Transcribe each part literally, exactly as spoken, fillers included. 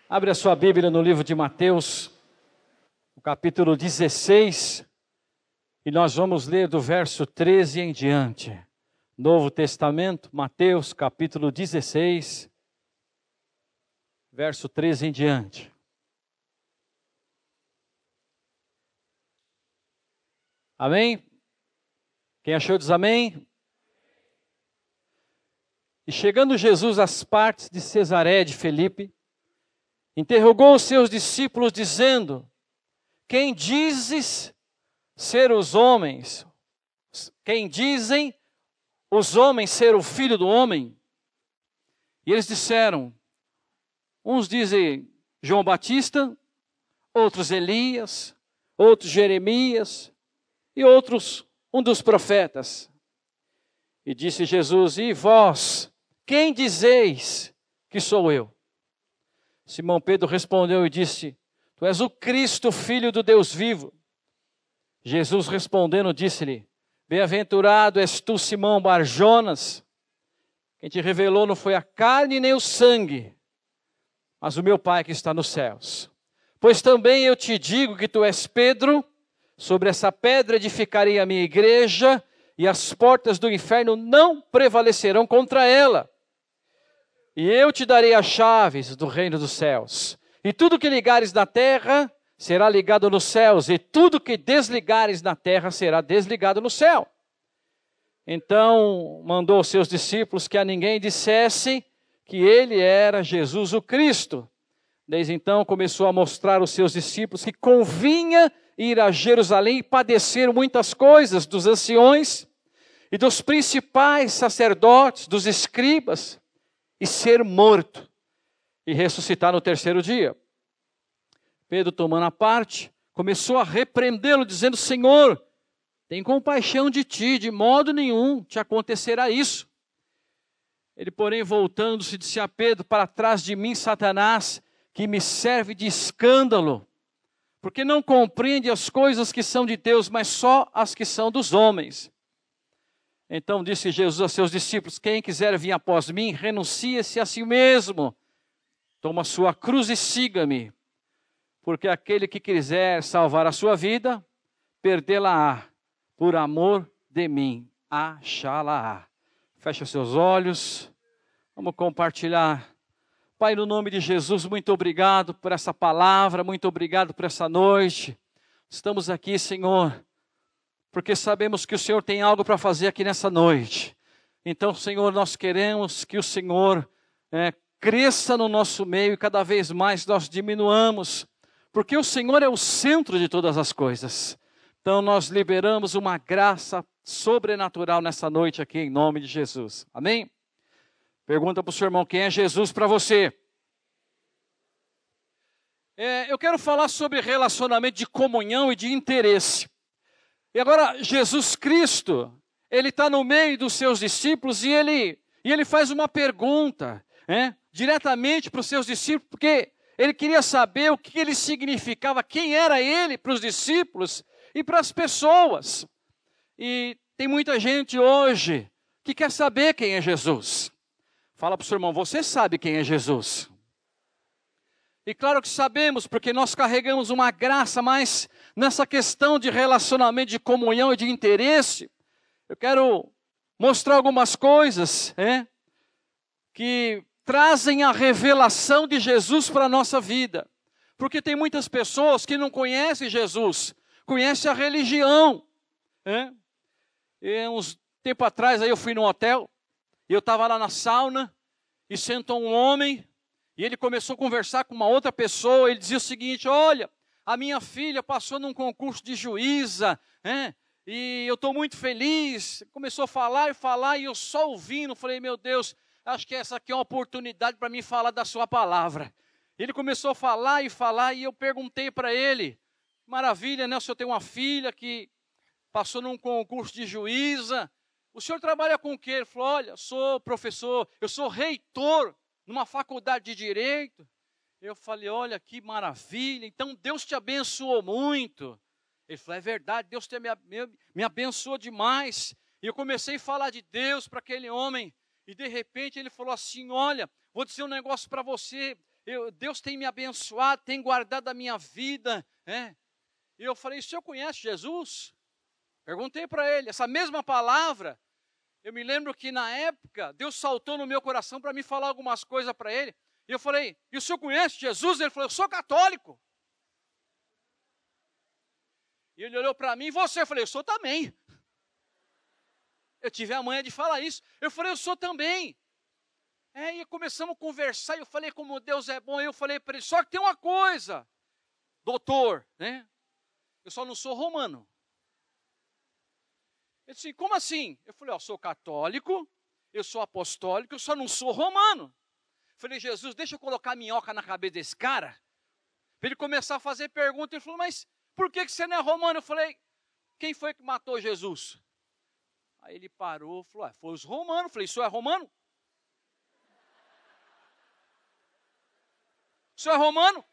Abre a sua Bíblia no livro de Mateus, no capítulo dezesseis, e nós vamos ler do verso treze em diante. Novo Testamento, Mateus, capítulo dezesseis, verso treze em diante. Amém? Quem achou diz amém? E chegando Jesus às partes de Cesareia de Filipe, interrogou os seus discípulos dizendo: Quem dizes ser os homens? Quem dizem os homens ser o Filho do Homem? E eles disseram: uns dizem João Batista, outros Elias, outros Jeremias e outros um dos profetas. E disse Jesus: E vós, quem dizeis que sou eu? Simão Pedro respondeu e disse: Tu és o Cristo, Filho do Deus vivo. Jesus respondendo disse-lhe: Bem-aventurado és tu, Simão Bar-Jonas. Quem te revelou não foi a carne nem o sangue, mas o meu Pai que está nos céus. Pois também eu te digo que tu és Pedro, sobre essa pedra edificarei a minha igreja, e as portas do inferno não prevalecerão contra ela. E eu te darei as chaves do reino dos céus. E tudo que ligares na terra será ligado nos céus, e tudo que desligares na terra será desligado no céu. Então mandou aos seus discípulos que a ninguém dissesse que ele era Jesus o Cristo. Desde então começou a mostrar aos seus discípulos que convinha ir a Jerusalém e padecer muitas coisas dos anciões e dos principais sacerdotes, dos escribas, e ser morto e ressuscitar no terceiro dia. Pedro, tomando a parte, começou a repreendê-lo, dizendo: Senhor, tem compaixão de ti, de modo nenhum te acontecerá isso. Ele, porém, voltando-se, disse a Pedro: Para trás de mim, Satanás, que me serve de escândalo, porque não compreende as coisas que são de Deus, mas só as que são dos homens. Então disse Jesus a seus discípulos: Quem quiser vir após mim, renuncie-se a si mesmo, toma sua cruz e siga-me. Porque aquele que quiser salvar a sua vida, perdê-la-á, por amor de mim, achá-la-á. Fecha seus olhos, vamos compartilhar. Pai, no nome de Jesus, muito obrigado por essa palavra, muito obrigado por essa noite. Estamos aqui, Senhor, porque sabemos que o Senhor tem algo para fazer aqui nessa noite. Então, Senhor, nós queremos que o Senhor é, cresça no nosso meio e cada vez mais nós diminuamos, porque o Senhor é o centro de todas as coisas. Então, nós liberamos uma graça sobrenatural nessa noite aqui, em nome de Jesus. Amém? Pergunta para o seu irmão: quem é Jesus para você? É, eu quero falar sobre relacionamento de comunhão e de interesse. E agora, Jesus Cristo, ele está no meio dos seus discípulos e ele, e ele faz uma pergunta, né, diretamente para os seus discípulos, porque ele queria saber o que ele significava, quem era ele para os discípulos e para as pessoas. E tem muita gente hoje que quer saber quem é Jesus. Fala para o seu irmão: você sabe quem é Jesus? E claro que sabemos, porque nós carregamos uma graça, mas nessa questão de relacionamento, de comunhão e de interesse, eu quero mostrar algumas coisas é, que trazem a revelação de Jesus para a nossa vida. Porque tem muitas pessoas que não conhecem Jesus, conhecem a religião. É? E uns tempo atrás aí eu fui num hotel, e eu estava lá na sauna, e sentou um homem, e ele começou a conversar com uma outra pessoa. Ele dizia o seguinte: olha, a minha filha passou num concurso de juíza, é? E eu estou muito feliz. Começou a falar e falar, e eu só ouvindo, falei: meu Deus, acho que essa aqui é uma oportunidade para mim falar da sua palavra. Ele começou a falar e falar, e eu perguntei para ele: maravilha, né? O senhor tem uma filha que passou num concurso de juíza. O senhor trabalha com o quê? Ele falou: olha, sou professor, eu sou reitor numa faculdade de Direito. Eu falei: olha, que maravilha, então Deus te abençoou muito. Ele falou: é verdade, Deus te, me, me abençoou demais. E eu comecei a falar de Deus para aquele homem, e de repente ele falou assim: olha, vou dizer um negócio para você, eu, Deus tem me abençoado, tem guardado a minha vida. É. E eu falei, o senhor conhece Jesus? Perguntei para ele, essa mesma palavra, eu me lembro que na época, Deus saltou no meu coração para me falar algumas coisas para ele. E eu falei, e o senhor conhece Jesus? Ele falou, eu sou católico. E ele olhou para mim, e você? Eu falei, eu sou também. Eu tive a manha de falar isso. Eu falei, eu sou também. É, e começamos a conversar, e eu falei, como Deus é bom. E eu falei para ele, só que tem uma coisa, doutor, né? Eu só não sou romano. Ele disse, como assim? Eu falei, ó, eu sou católico, eu sou apostólico, eu só não sou romano. Eu falei, Jesus, deixa eu colocar minhoca na cabeça desse cara, para ele começar a fazer pergunta. Ele falou, mas por que você não é romano? Eu falei, quem foi que matou Jesus? Aí ele parou e falou, ah, foi os romanos. Eu falei, o senhor é romano? O senhor é romano?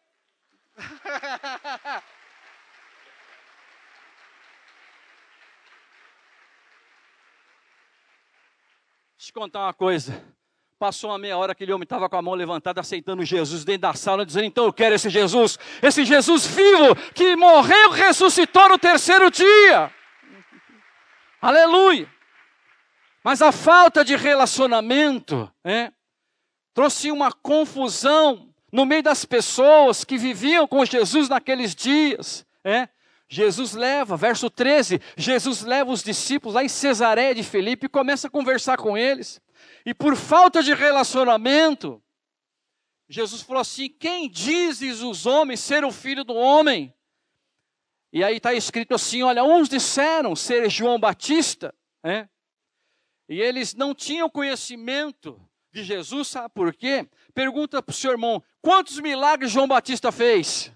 Deixa eu te contar uma coisa. Passou uma meia hora, aquele homem estava com a mão levantada, aceitando Jesus dentro da sala, dizendo, então eu quero esse Jesus, esse Jesus vivo, que morreu, ressuscitou no terceiro dia. Aleluia. Mas a falta de relacionamento, é, trouxe uma confusão no meio das pessoas que viviam com Jesus naqueles dias. É. Jesus leva, verso treze, Jesus leva os discípulos lá em Cesareia de Filipe e começa a conversar com eles. E por falta de relacionamento, Jesus falou assim, quem dizes os homens ser o filho do homem? E aí está escrito assim, olha, uns disseram ser João Batista, né? E eles não tinham conhecimento de Jesus, sabe por quê? Pergunta para o seu irmão, quantos milagres João Batista fez?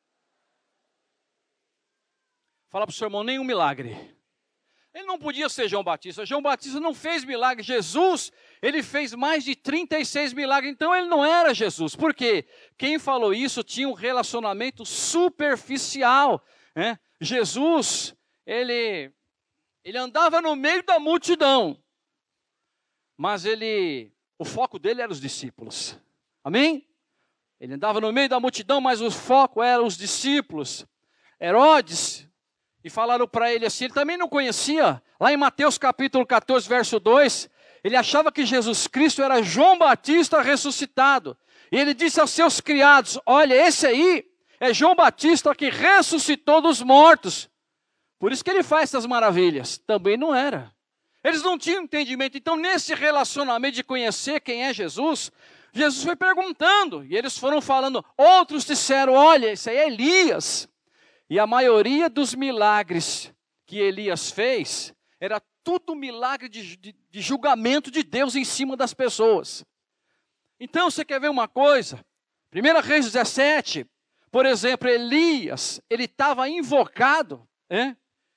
Fala para o seu irmão, nenhum milagre. Ele não podia ser João Batista. João Batista não fez milagre. Jesus, ele fez mais de trinta e seis milagres. Então ele não era Jesus. Por quê? Quem falou isso tinha um relacionamento superficial. Né? Jesus, ele, ele andava no meio da multidão. Mas ele, o foco dele era os discípulos. Amém? Ele andava no meio da multidão, mas o foco era os discípulos. Herodes... E falaram para ele assim, ele também não conhecia. Lá em Mateus capítulo catorze, verso dois, ele achava que Jesus Cristo era João Batista ressuscitado. E ele disse aos seus criados, olha, esse aí é João Batista que ressuscitou dos mortos. Por isso que ele faz essas maravilhas. Também não era. Eles não tinham entendimento. Então, nesse relacionamento de conhecer quem é Jesus, Jesus foi perguntando. E eles foram falando. Outros disseram, olha, esse aí é Elias. E a maioria dos milagres que Elias fez, era tudo milagre de, de, de julgamento de Deus em cima das pessoas. Então, você quer ver uma coisa? primeira Reis dezessete, por exemplo, Elias, ele estava invocado, né?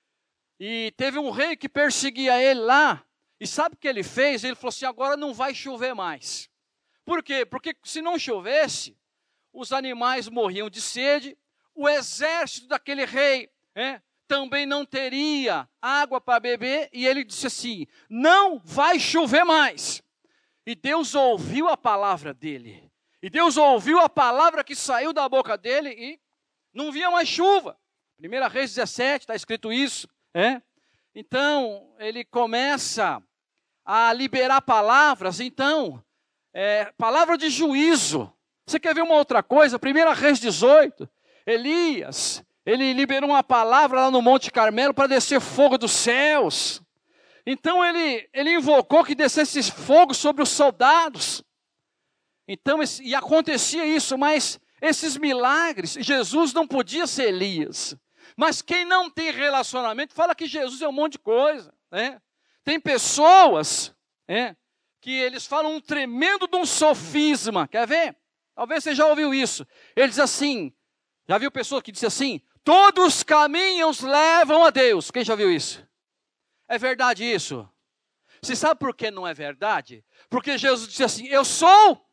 E teve um rei que perseguia ele lá, e sabe o que ele fez? Ele falou assim, agora não vai chover mais. Por quê? Porque se não chovesse, os animais morriam de sede, o exército daquele rei é, também não teria água para beber, e ele disse assim, não vai chover mais. E Deus ouviu a palavra dele, e Deus ouviu a palavra que saiu da boca dele, e não vinha mais chuva. primeira Reis dezessete, está escrito isso. É? Então, ele começa a liberar palavras, então, é, palavra de juízo. Você quer ver uma outra coisa? primeira Reis dezoito, Elias, ele liberou uma palavra lá no Monte Carmelo para descer fogo dos céus. Então ele, ele invocou que descesse fogo sobre os soldados. Então, e acontecia isso, mas esses milagres, Jesus não podia ser Elias. Mas quem não tem relacionamento, fala que Jesus é um monte de coisa. Né? Tem pessoas né, que eles falam um tremendo de um sofisma. Quer ver? Talvez você já ouviu isso. Ele diz assim, já viu pessoa que diz assim, todos os caminhos levam a Deus. Quem já viu isso? É verdade isso? Você sabe por que não é verdade? Porque Jesus disse assim, eu sou,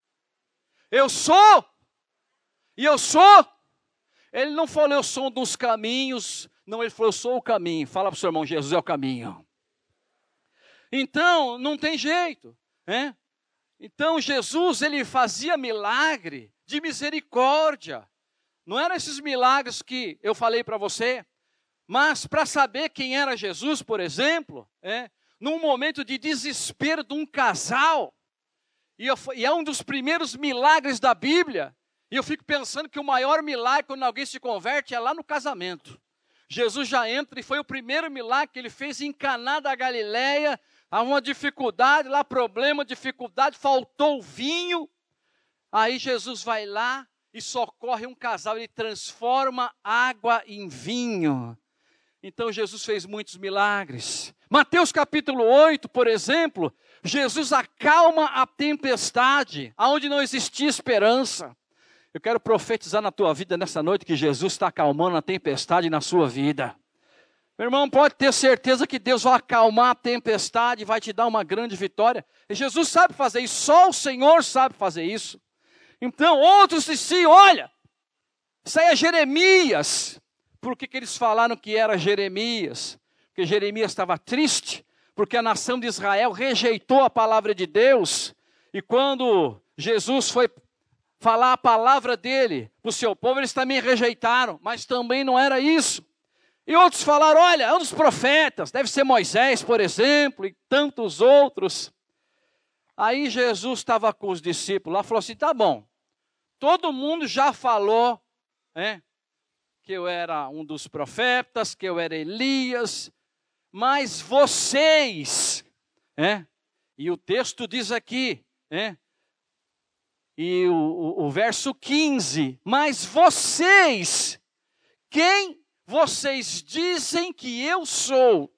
eu sou, e eu sou. Ele não falou, eu sou um dos caminhos, não, ele falou, eu sou o caminho. Fala para o seu irmão, Jesus é o caminho. Então, não tem jeito, né? Então, Jesus, ele fazia milagre, de misericórdia. Não eram esses milagres que eu falei para você, mas para saber quem era Jesus, por exemplo, é, num momento de desespero de um casal, e, eu, e é um dos primeiros milagres da Bíblia, e eu fico pensando que o maior milagre quando alguém se converte é lá no casamento. Jesus já entra e foi o primeiro milagre que ele fez em Caná da Galileia. Há uma dificuldade lá, problema, dificuldade, faltou o vinho. Aí Jesus vai lá e socorre um casal, ele transforma água em vinho. Então Jesus fez muitos milagres. Mateus capítulo oito, por exemplo, Jesus acalma a tempestade, aonde não existia esperança. Eu quero profetizar na tua vida nessa noite que Jesus está acalmando a tempestade na sua vida. Meu irmão, pode ter certeza que Deus vai acalmar a tempestade, vai te dar uma grande vitória. E Jesus sabe fazer isso, só o Senhor sabe fazer isso. Então, outros diziam, olha, isso aí é Jeremias. Por que que eles falaram que era Jeremias? Porque Jeremias estava triste, porque a nação de Israel rejeitou a palavra de Deus. E quando Jesus foi falar a palavra dele para o seu povo, eles também rejeitaram, mas também não era isso. E outros falaram, olha, é um dos profetas, deve ser Moisés, por exemplo, e tantos outros. Aí Jesus estava com os discípulos lá, falou assim, tá bom, todo mundo já falou, né, que eu era um dos profetas, que eu era Elias, mas vocês, né, e o texto diz aqui, né, e o, o, o verso quinze, mas vocês, quem vocês dizem que eu sou?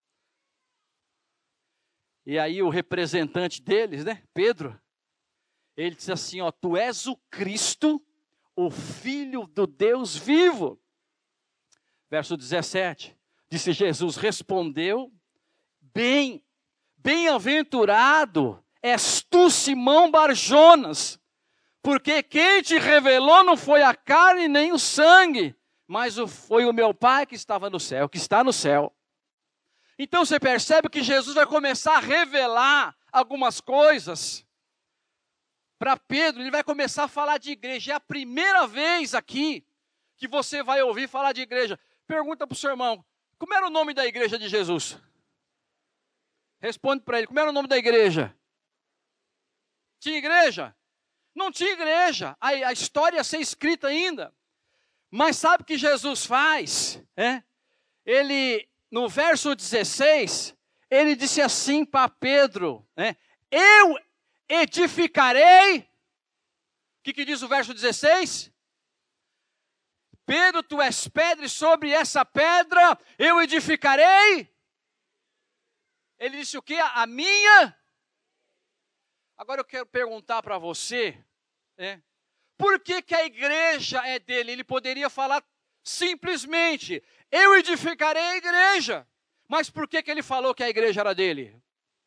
E aí o representante deles, né, Pedro, ele diz assim, ó, tu és o Cristo, o Filho do Deus vivo. Verso dezessete, disse Jesus, respondeu, bem, bem-aventurado és tu, Simão Barjonas, porque quem te revelou não foi a carne nem o sangue, mas foi o meu Pai que estava no céu, que está no céu. Então você percebe que Jesus vai começar a revelar algumas coisas para Pedro, ele vai começar a falar de igreja. É a primeira vez aqui que você vai ouvir falar de igreja. Pergunta para o seu irmão, como era o nome da igreja de Jesus? Responde para ele, como era o nome da igreja? Tinha igreja? Não tinha igreja, a, a história ia ser escrita ainda. Mas sabe o que Jesus faz? É? Ele, no verso dezesseis, ele disse assim para Pedro, né? Eu edificarei, o que, que diz o verso dezesseis? Pedro, tu és pedra e sobre essa pedra eu edificarei. Ele disse o quê? A minha. Agora eu quero perguntar para você, né? Por que que a igreja é dele? Ele poderia falar simplesmente, eu edificarei a igreja. Mas por que que ele falou que a igreja era dele?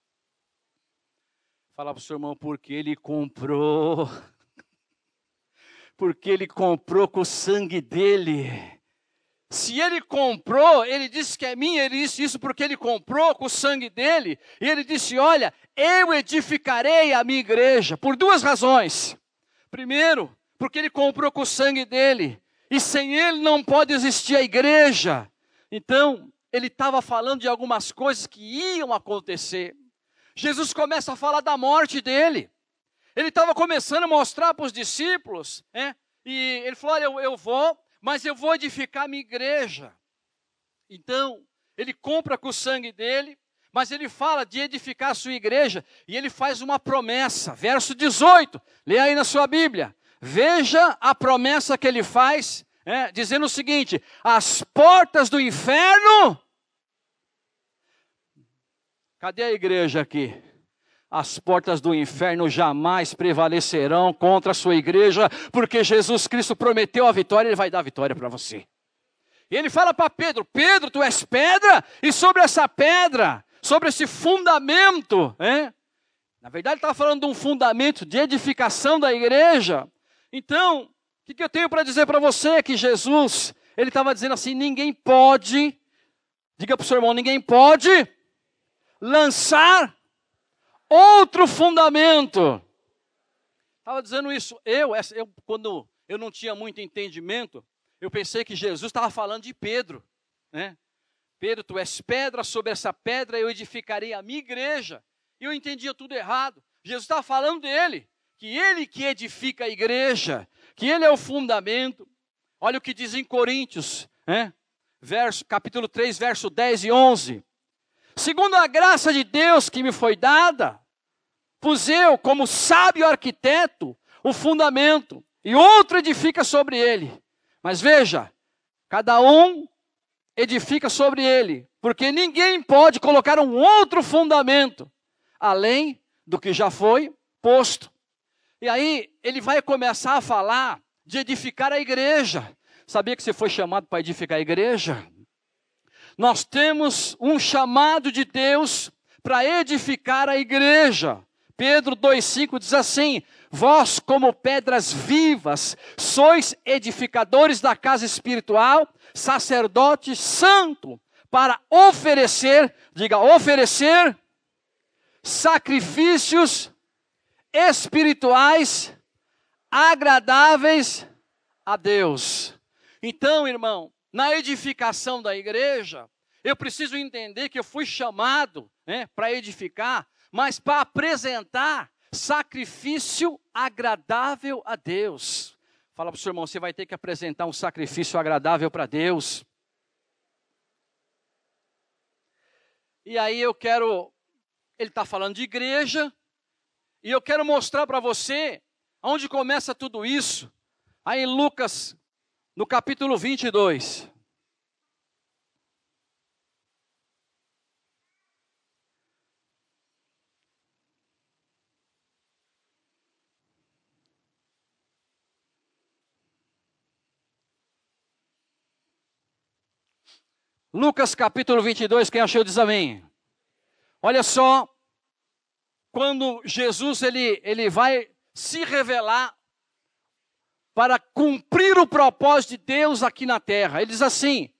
Fala para o seu irmão, porque ele comprou. Porque ele comprou com o sangue dele. Se ele comprou, ele disse que é minha, ele disse isso porque ele comprou com o sangue dele. E ele disse, olha, eu edificarei a minha igreja, por duas razões. Primeiro, porque ele comprou com o sangue dele. E sem ele não pode existir a igreja. Então, ele estava falando de algumas coisas que iam acontecer. Jesus começa a falar da morte dele. Ele estava começando a mostrar para os discípulos, né? E ele falou, olha, eu, eu vou, mas eu vou edificar a minha igreja. Então, ele compra com o sangue dele, mas ele fala de edificar a sua igreja, e ele faz uma promessa. Verso dezoito, leia aí na sua Bíblia. Veja a promessa que ele faz, né, dizendo o seguinte, as portas do inferno... Cadê a igreja aqui? As portas do inferno jamais prevalecerão contra a sua igreja, porque Jesus Cristo prometeu a vitória, ele vai dar a vitória para você. E ele fala para Pedro, Pedro, tu és pedra, e sobre essa pedra, sobre esse fundamento, hein? Na verdade ele estava falando de um fundamento de edificação da igreja. Então, o que, que eu tenho para dizer para você? É que Jesus, ele estava dizendo assim, ninguém pode, diga para o seu irmão, ninguém pode lançar outro fundamento Estava dizendo isso. Eu, eu, quando eu não tinha muito entendimento, eu pensei que Jesus estava falando de Pedro, né? Pedro, tu és pedra, sobre essa pedra eu edificarei a minha igreja. E eu entendia tudo errado. Jesus estava falando dele, que ele que edifica a igreja, que ele é o fundamento. Olha o que diz em Coríntios, né? Verso, capítulo três, verso dez e onze. Segundo a graça de Deus que me foi dada, pus eu, como sábio arquiteto, o fundamento, e outro edifica sobre ele. Mas veja, cada um edifica sobre ele, porque ninguém pode colocar um outro fundamento, além do que já foi posto. E aí, ele vai começar a falar de edificar a igreja. Sabia que você foi chamado para edificar a igreja? Nós temos um chamado de Deus para edificar a igreja. Pedro dois, cinco diz assim: vós, como pedras vivas, sois edificadores da casa espiritual, sacerdote santo, para oferecer, diga, oferecer sacrifícios espirituais agradáveis a Deus. Então, irmão, na edificação da igreja, eu preciso entender que eu fui chamado, né, para edificar, mas para apresentar sacrifício agradável a Deus. Fala para o seu irmão, você vai ter que apresentar um sacrifício agradável para Deus. E aí eu quero, ele está falando de igreja, e eu quero mostrar para você onde começa tudo isso. Aí em Lucas, no capítulo vinte e dois. Lucas capítulo vinte e dois, quem achou diz amém. Olha só, quando Jesus ele, ele vai se revelar para cumprir o propósito de Deus aqui na terra. Ele diz assim,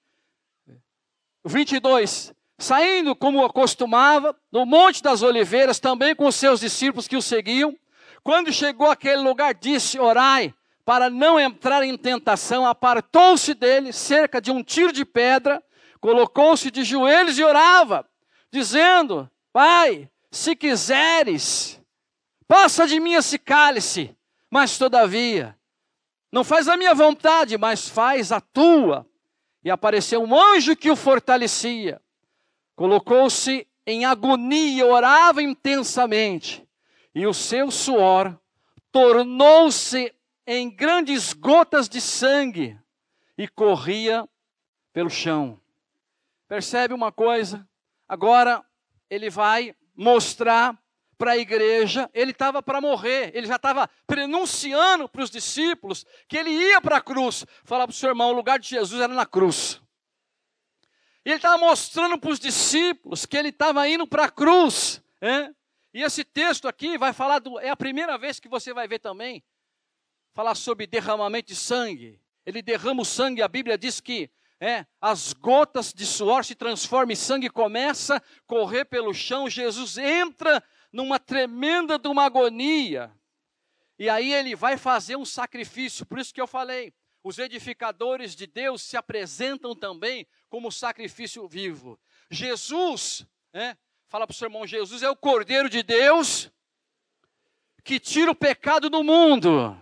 vinte e dois, saindo como acostumava, no Monte das Oliveiras, também com os seus discípulos que o seguiam, quando chegou àquele lugar, disse, orai, para não entrar em tentação, apartou-se dele, cerca de um tiro de pedra, colocou-se de joelhos e orava, dizendo, Pai, se quiseres, passa de mim esse cálice, mas todavia, não faz a minha vontade, mas faz a tua. E apareceu um anjo que o fortalecia. Colocou-se em agonia, orava intensamente. E o seu suor tornou-se em grandes gotas de sangue e corria pelo chão. Percebe uma coisa? Agora ele vai mostrar para a igreja, ele estava para morrer, ele já estava prenunciando para os discípulos que ele ia para a cruz. Fala para o seu irmão, o lugar de Jesus era na cruz. E ele estava mostrando para os discípulos que ele estava indo para a cruz. É? E esse texto aqui vai falar, do, é a primeira vez que você vai ver também, falar sobre derramamento de sangue. Ele derrama o sangue, a Bíblia diz que é, as gotas de suor se transformam em sangue e começa a correr pelo chão. Jesus entra numa tremenda de uma agonia. E aí ele vai fazer um sacrifício. Por isso que eu falei, os edificadores de Deus se apresentam também como sacrifício vivo. Jesus, é, fala para o seu irmão, Jesus é o Cordeiro de Deus que tira o pecado do mundo.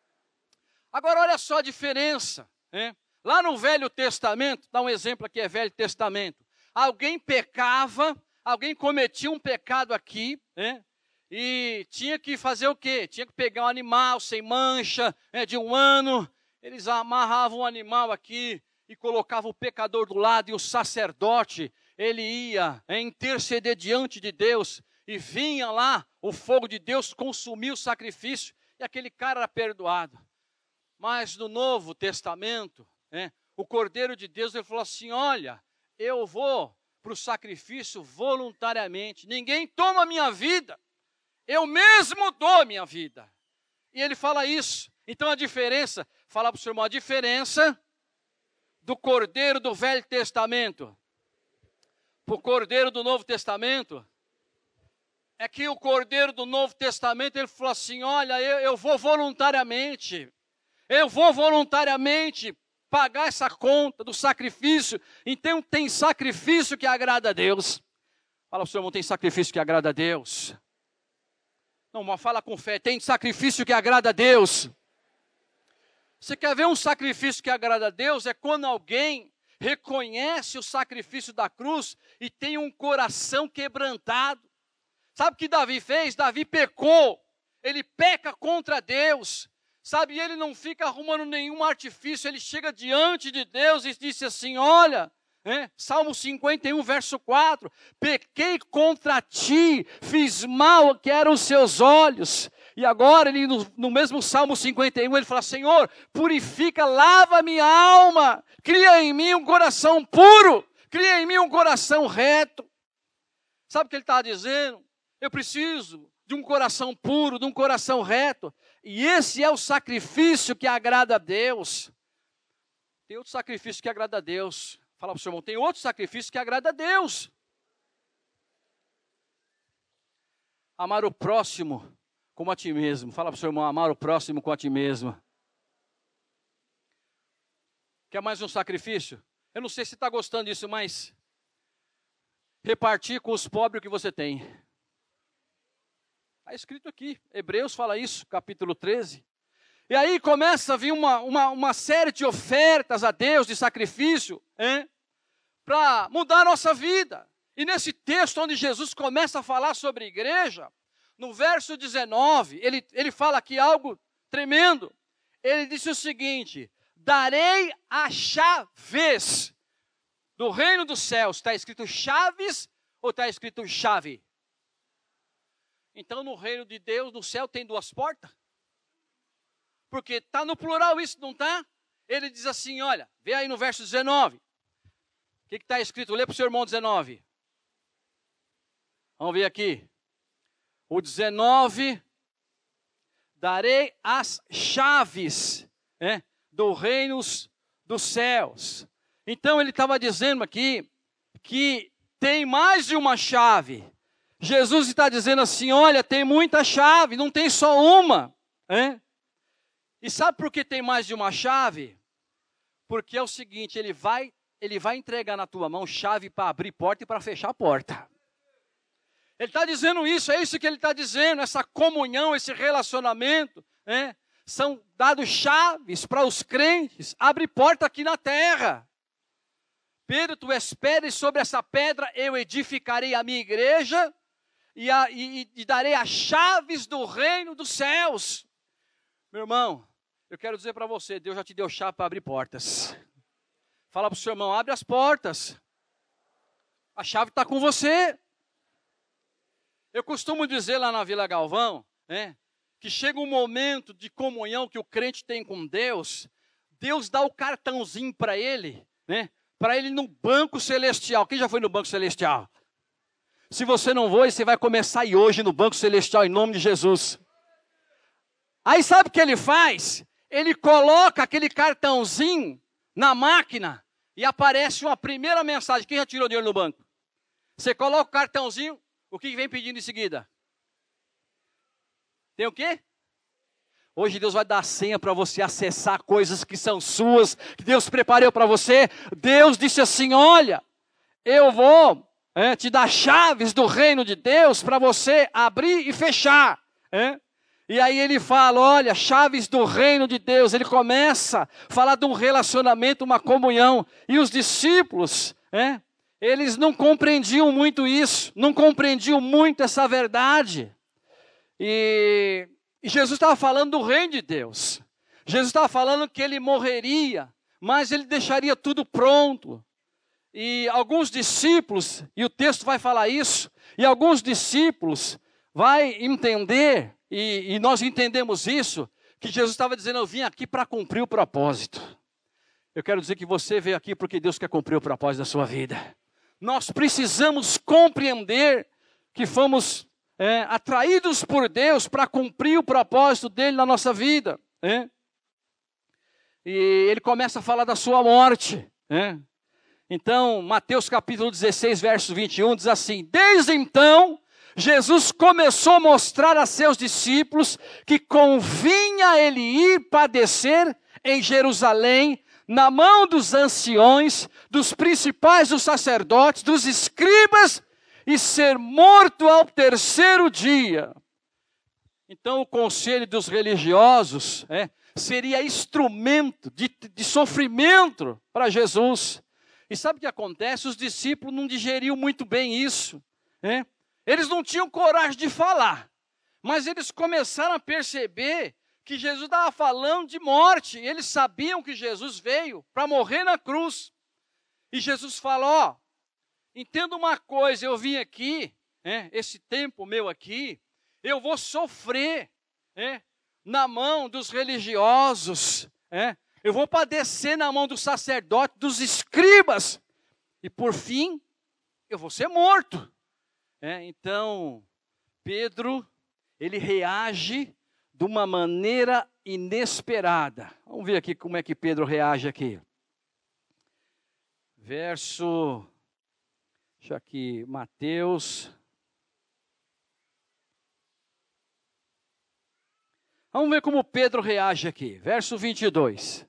Agora olha só a diferença. É, lá no Velho Testamento, dá um exemplo aqui, é Velho Testamento. Alguém pecava, alguém cometia um pecado aqui, né? E tinha que fazer o quê? Tinha que pegar um animal sem mancha, né, de um ano. Eles amarravam um animal aqui e colocavam o pecador do lado, e o sacerdote, ele ia é, interceder diante de Deus, e vinha lá o fogo de Deus consumir o sacrifício, e aquele cara era perdoado. Mas no Novo Testamento, é, o Cordeiro de Deus, ele falou assim, olha, eu vou para o sacrifício voluntariamente. Ninguém toma a minha vida. Eu mesmo dou a minha vida. E ele fala isso. Então a diferença, fala para o seu irmão, a diferença do Cordeiro do Velho Testamento para o Cordeiro do Novo Testamento é que o Cordeiro do Novo Testamento, ele falou assim, olha, eu, eu vou voluntariamente, eu vou voluntariamente pagar essa conta do sacrifício. Então tem sacrifício que agrada a Deus. Fala para o seu irmão, tem sacrifício que agrada a Deus. Não, mas fala com fé, tem sacrifício que agrada a Deus. Você quer ver um sacrifício que agrada a Deus? É quando alguém reconhece o sacrifício da cruz e tem um coração quebrantado. Sabe o que Davi fez? Davi pecou, ele peca contra Deus, sabe? E ele não fica arrumando nenhum artifício, ele chega diante de Deus e disse assim, olha, é, Salmo cinquenta e um, verso quatro, pequei contra ti, fiz mal que eram os seus olhos. E agora, ele, no, no mesmo Salmo cinquenta e um, ele fala, Senhor, purifica, lava minha alma, cria em mim um coração puro, cria em mim um coração reto. Sabe o que ele está dizendo? Eu preciso de um coração puro, de um coração reto. E esse é o sacrifício que agrada a Deus. Tem outro sacrifício que agrada a Deus. Fala para o seu irmão, tem outro sacrifício que agrada a Deus. Amar o próximo como a ti mesmo. Fala para o seu irmão, amar o próximo com a ti mesmo. Quer mais um sacrifício? Eu não sei se está gostando disso, mas repartir com os pobres o que você tem. Está escrito aqui, Hebreus fala isso, capítulo treze. E aí começa a vir uma, uma, uma série de ofertas a Deus, de sacrifício, para mudar a nossa vida. E nesse texto onde Jesus começa a falar sobre a igreja, no verso dezenove, ele, ele fala aqui algo tremendo. Ele disse o seguinte, darei as chaves do reino dos céus. Está escrito chaves ou está escrito chave? Então no reino de Deus, no céu, tem duas portas? Porque está no plural isso, não está? Ele diz assim, olha, vê aí no verso dezenove. O que está escrito? Lê para o seu irmão dezenove. Vamos ver aqui. O dezenove, darei as chaves é, do reino dos céus. Então ele estava dizendo aqui que tem mais de uma chave. Jesus está dizendo assim, olha, tem muita chave, não tem só uma. É? E sabe por que tem mais de uma chave? Porque é o seguinte, ele vai, ele vai entregar na tua mão chave para abrir porta e para fechar a porta. Ele está dizendo isso, é isso que ele está dizendo, essa comunhão, esse relacionamento, né? São dados chaves para os crentes, abre porta aqui na terra. Pedro, tu és pedra e sobre essa pedra eu edificarei a minha igreja e, a, e, e darei as chaves do reino dos céus. Meu irmão, eu quero dizer para você, Deus já te deu chave para abrir portas. Fala para o seu irmão, abre as portas. A chave está com você. Eu costumo dizer lá na Vila Galvão, né, que chega um momento de comunhão que o crente tem com Deus, Deus dá o cartãozinho para ele, né, para ele ir no banco celestial. Quem já foi no banco celestial? Se você não foi, você vai começar a ir hoje no banco celestial em nome de Jesus. Aí sabe o que ele faz? Ele coloca aquele cartãozinho na máquina e aparece uma primeira mensagem. Quem já tirou dinheiro no banco? Você coloca o cartãozinho, o que vem pedindo em seguida? Tem o quê? Hoje Deus vai dar a senha para você acessar coisas que são suas, que Deus preparou para você. Deus disse assim, olha, eu vou é, te dar chaves do reino de Deus para você abrir e fechar. É? E aí ele fala, olha, chaves do reino de Deus. Ele começa a falar de um relacionamento, uma comunhão. E os discípulos, é, eles não compreendiam muito isso, não compreendiam muito essa verdade. E... E Jesus estava falando do reino de Deus. Jesus estava falando que ele morreria, mas ele deixaria tudo pronto. E alguns discípulos, e o texto vai falar isso, e alguns discípulos vai entender, e, e nós entendemos isso, que Jesus estava dizendo, eu vim aqui para cumprir o propósito. Eu quero dizer que você veio aqui porque Deus quer cumprir o propósito da sua vida. Nós precisamos compreender que fomos... É, atraídos por Deus para cumprir o propósito dele na nossa vida. É? E ele começa a falar da sua morte. É? Então, Mateus capítulo dezesseis, verso vinte e um, diz assim, desde então, Jesus começou a mostrar a seus discípulos que convinha ele ir padecer em Jerusalém, na mão dos anciões, dos principais dos sacerdotes, dos escribas, e ser morto ao terceiro dia. Então o conselho dos religiosos é, seria instrumento de, de sofrimento para Jesus. E sabe o que acontece? Os discípulos não digeriam muito bem isso. Né? Eles não tinham coragem de falar, mas eles começaram a perceber que Jesus estava falando de morte. Eles sabiam que Jesus veio para morrer na cruz. E Jesus falou, ó, entenda uma coisa, eu vim aqui, né, esse tempo meu aqui, eu vou sofrer né, na mão dos religiosos, né, eu vou padecer na mão dos sacerdotes, dos escribas, e por fim, eu vou ser morto. É, então, Pedro, ele reage de uma maneira inesperada. Vamos ver aqui como é que Pedro reage aqui. Verso, deixa aqui, Mateus. Vamos ver como Pedro reage aqui. Verso vinte e dois.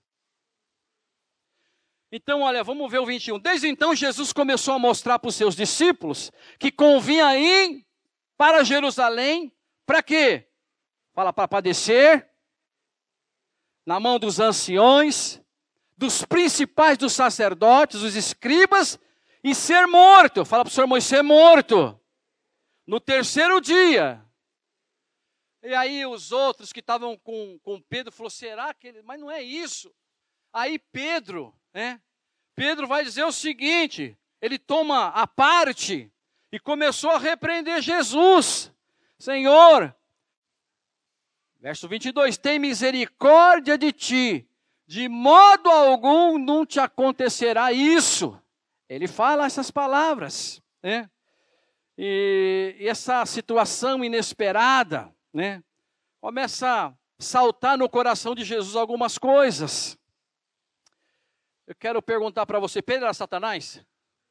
Então, olha, vamos ver o vinte e um. Desde então, Jesus começou a mostrar para os seus discípulos que convinha ir para Jerusalém, para quê? Fala, para padecer na mão dos anciões, dos principais dos sacerdotes, dos escribas, e ser morto. Fala para o seu irmão, ser morto. No terceiro dia. E aí os outros que estavam com, com Pedro, falaram, será que ele... Mas não é isso. Aí Pedro, né? Pedro vai dizer o seguinte, ele toma a parte e começou a repreender Jesus. Senhor, verso vinte e dois, tem misericórdia de ti, de modo algum não te acontecerá isso. Ele fala essas palavras, né? E, e essa situação inesperada, né? Começa a saltar no coração de Jesus algumas coisas. Eu quero perguntar para você, Pedro era Satanás?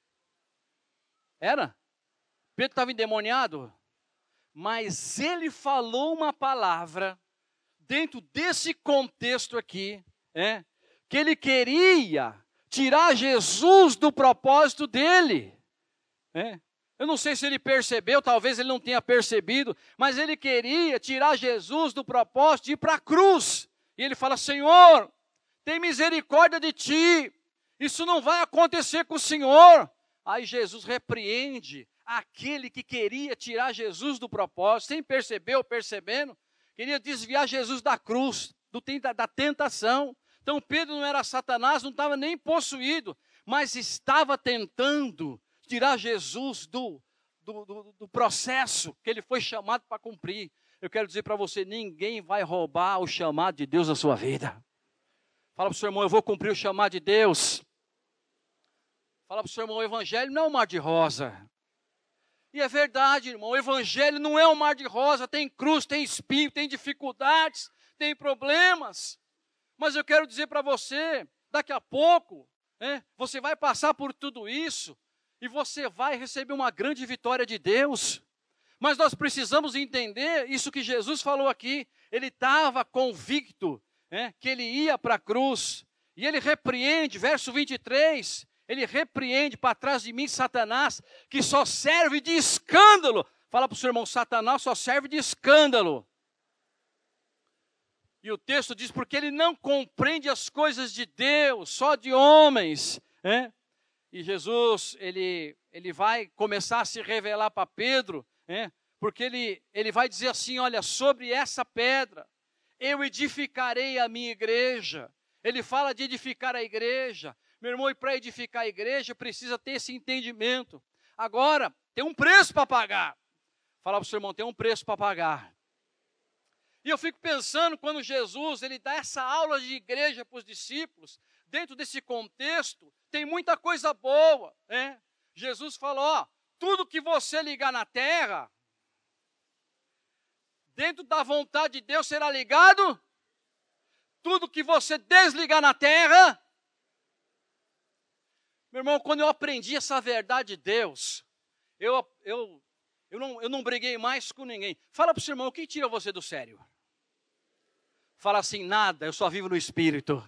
Era? Pedro estava endemoniado? Mas ele falou uma palavra, dentro desse contexto aqui, é, que ele queria tirar Jesus do propósito dele. É. Eu não sei se ele percebeu, talvez ele não tenha percebido, mas ele queria tirar Jesus do propósito de ir para a cruz. E ele fala, Senhor, tem misericórdia de ti, isso não vai acontecer com o Senhor. Aí Jesus repreende aquele que queria tirar Jesus do propósito, sem perceber ou percebendo, queria desviar Jesus da cruz, do, da tentação. Então Pedro não era Satanás, não estava nem possuído, mas estava tentando tirar Jesus do, do, do, do processo que ele foi chamado para cumprir. Eu quero dizer para você, ninguém vai roubar o chamado de Deus na sua vida. Fala para o seu irmão, eu vou cumprir o chamado de Deus. Fala para o seu irmão, o evangelho não é um mar de rosa. E é verdade, irmão, o evangelho não é um mar de rosa, tem cruz, tem espinho, tem dificuldades, tem problemas. Mas eu quero dizer para você, daqui a pouco, né, você vai passar por tudo isso e você vai receber uma grande vitória de Deus. Mas nós precisamos entender isso que Jesus falou aqui. Ele estava convicto, né, que ele ia para a cruz. E ele repreende, verso vinte e três, ele repreende para trás de mim Satanás, que só serve de escândalo. Fala para o seu irmão, Satanás só serve de escândalo. E o texto diz, porque ele não compreende as coisas de Deus, só de homens. Né? E Jesus, ele, ele vai começar a se revelar para Pedro, né? Porque ele, ele vai dizer assim, olha, sobre essa pedra, eu edificarei a minha igreja. Ele fala de edificar a igreja. Meu irmão, e para edificar a igreja, precisa ter esse entendimento. Agora, tem um preço para pagar. Fala para o seu irmão, tem um preço para pagar. E eu fico pensando, quando Jesus, ele dá essa aula de igreja para os discípulos, dentro desse contexto, tem muita coisa boa, né? Jesus falou, ó, tudo que você ligar na terra, dentro da vontade de Deus será ligado. Tudo que você desligar na terra. Meu irmão, quando eu aprendi essa verdade de Deus, eu, eu Eu não, eu não briguei mais com ninguém. Fala para o seu irmão, o que tira você do sério? Fala assim, nada, eu só vivo no Espírito.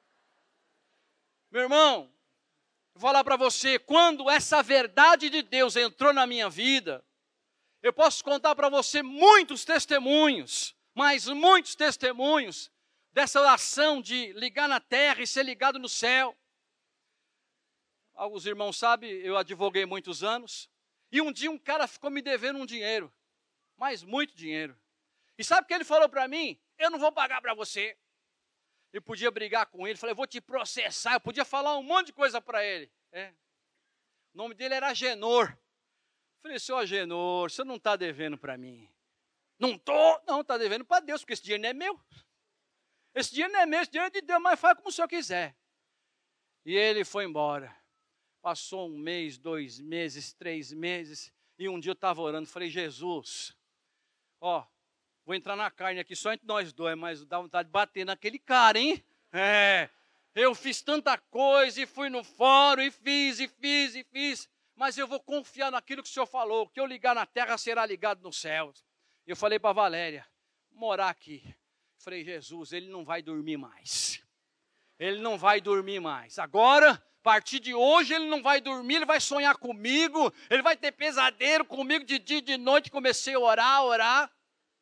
Meu irmão, vou falar para você, quando essa verdade de Deus entrou na minha vida, eu posso contar para você muitos testemunhos, mas muitos testemunhos dessa oração de ligar na terra e ser ligado no céu. Alguns irmãos sabem, eu advoguei muitos anos, e um dia um cara ficou me devendo um dinheiro, mas muito dinheiro. E sabe o que ele falou para mim? Eu não vou pagar para você. Eu podia brigar com ele, falei, eu vou te processar, eu podia falar um monte de coisa para ele. É. O nome dele era Agenor. Falei, senhor Agenor, você não está devendo para mim. Não estou, não, está devendo para Deus, porque esse dinheiro não é meu. Esse dinheiro não é meu, esse dinheiro é de Deus, mas faz como o senhor quiser. E ele foi embora. Passou um mês, dois meses, três meses, e um dia eu estava orando, falei, Jesus, ó, vou entrar na carne aqui só entre nós dois, mas dá vontade de bater naquele cara, hein? É, eu fiz tanta coisa, e fui no fórum, e fiz, e fiz, e fiz, mas eu vou confiar naquilo que o senhor falou, que eu ligar na terra será ligado nos céus. Eu falei para a Valéria, morar aqui. Falei, Jesus, ele não vai dormir mais. Ele não vai dormir mais. Agora, a partir de hoje, ele não vai dormir, ele vai sonhar comigo, ele vai ter pesadelo comigo de dia e de noite. Comecei a orar, orar.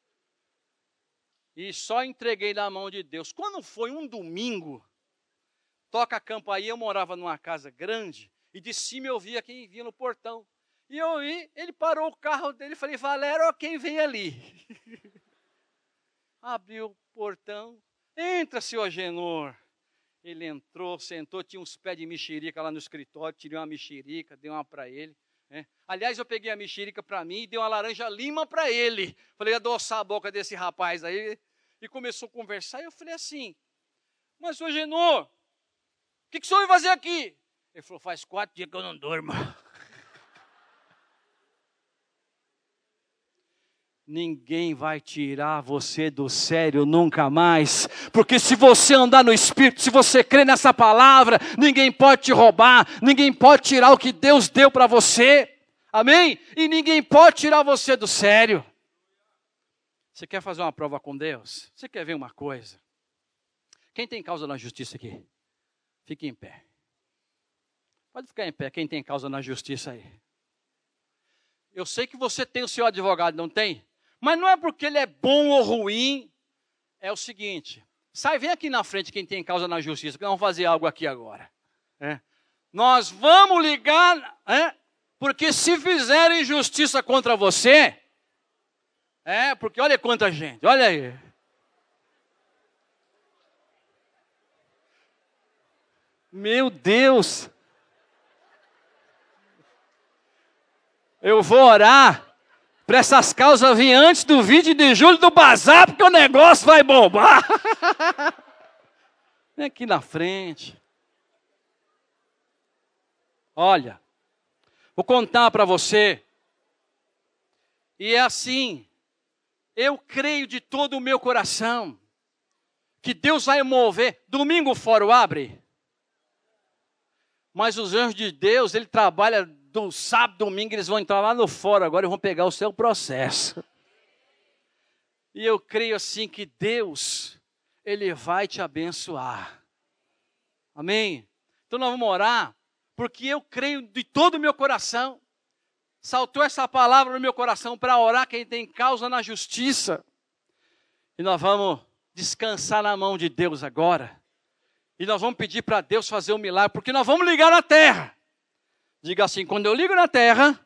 E só entreguei na mão de Deus. Quando foi um domingo, toca a campainha, eu morava numa casa grande, e de cima eu via quem vinha no portão. E eu vi, ele parou o carro dele, falei, Valério, ó, quem vem ali? Abriu o portão, entra, seu Agenor. Ele entrou, sentou, tinha uns pés de mexerica lá no escritório, tirei uma mexerica, dei uma para ele. Né? Aliás, eu peguei a mexerica para mim e dei uma laranja lima para ele. Falei, adoçar a boca desse rapaz aí. E começou a conversar, e eu falei assim, mas, seu Agenor, o que, que o senhor vai fazer aqui? Ele falou, faz quatro dias que eu não durmo. Ninguém vai tirar você do sério nunca mais, porque se você andar no Espírito, se você crer nessa palavra, ninguém pode te roubar, ninguém pode tirar o que Deus deu para você, amém? E ninguém pode tirar você do sério. Você quer fazer uma prova com Deus? Você quer ver uma coisa? Quem tem causa na justiça aqui? Fique em pé. Pode ficar em pé, quem tem causa na justiça aí. Eu sei que você tem o seu advogado, não tem? Mas não é porque ele é bom ou ruim, é o seguinte, sai, vem aqui na frente quem tem causa na justiça, que nós vamos fazer algo aqui agora. É. Nós vamos ligar, é, porque se fizerem justiça contra você, é, porque olha quanta gente, olha aí. Meu Deus. Eu vou orar para essas causas vir antes do vinte de julho do bazar, porque o negócio vai bombar. Vem aqui na frente. Olha, vou contar para você. E é assim, eu creio de todo o meu coração que Deus vai mover. Domingo o fórum abre. Mas os anjos de Deus, ele trabalha do sábado, domingo, eles vão entrar lá no fórum agora e vão pegar o seu processo. E eu creio assim que Deus, ele vai te abençoar. Amém? Então nós vamos orar, porque eu creio de todo o meu coração. Saltou essa palavra no meu coração para orar quem tem causa na justiça. E nós vamos descansar na mão de Deus agora. E nós vamos pedir para Deus fazer um milagre, porque nós vamos ligar na terra. Diga assim, quando eu ligo na terra,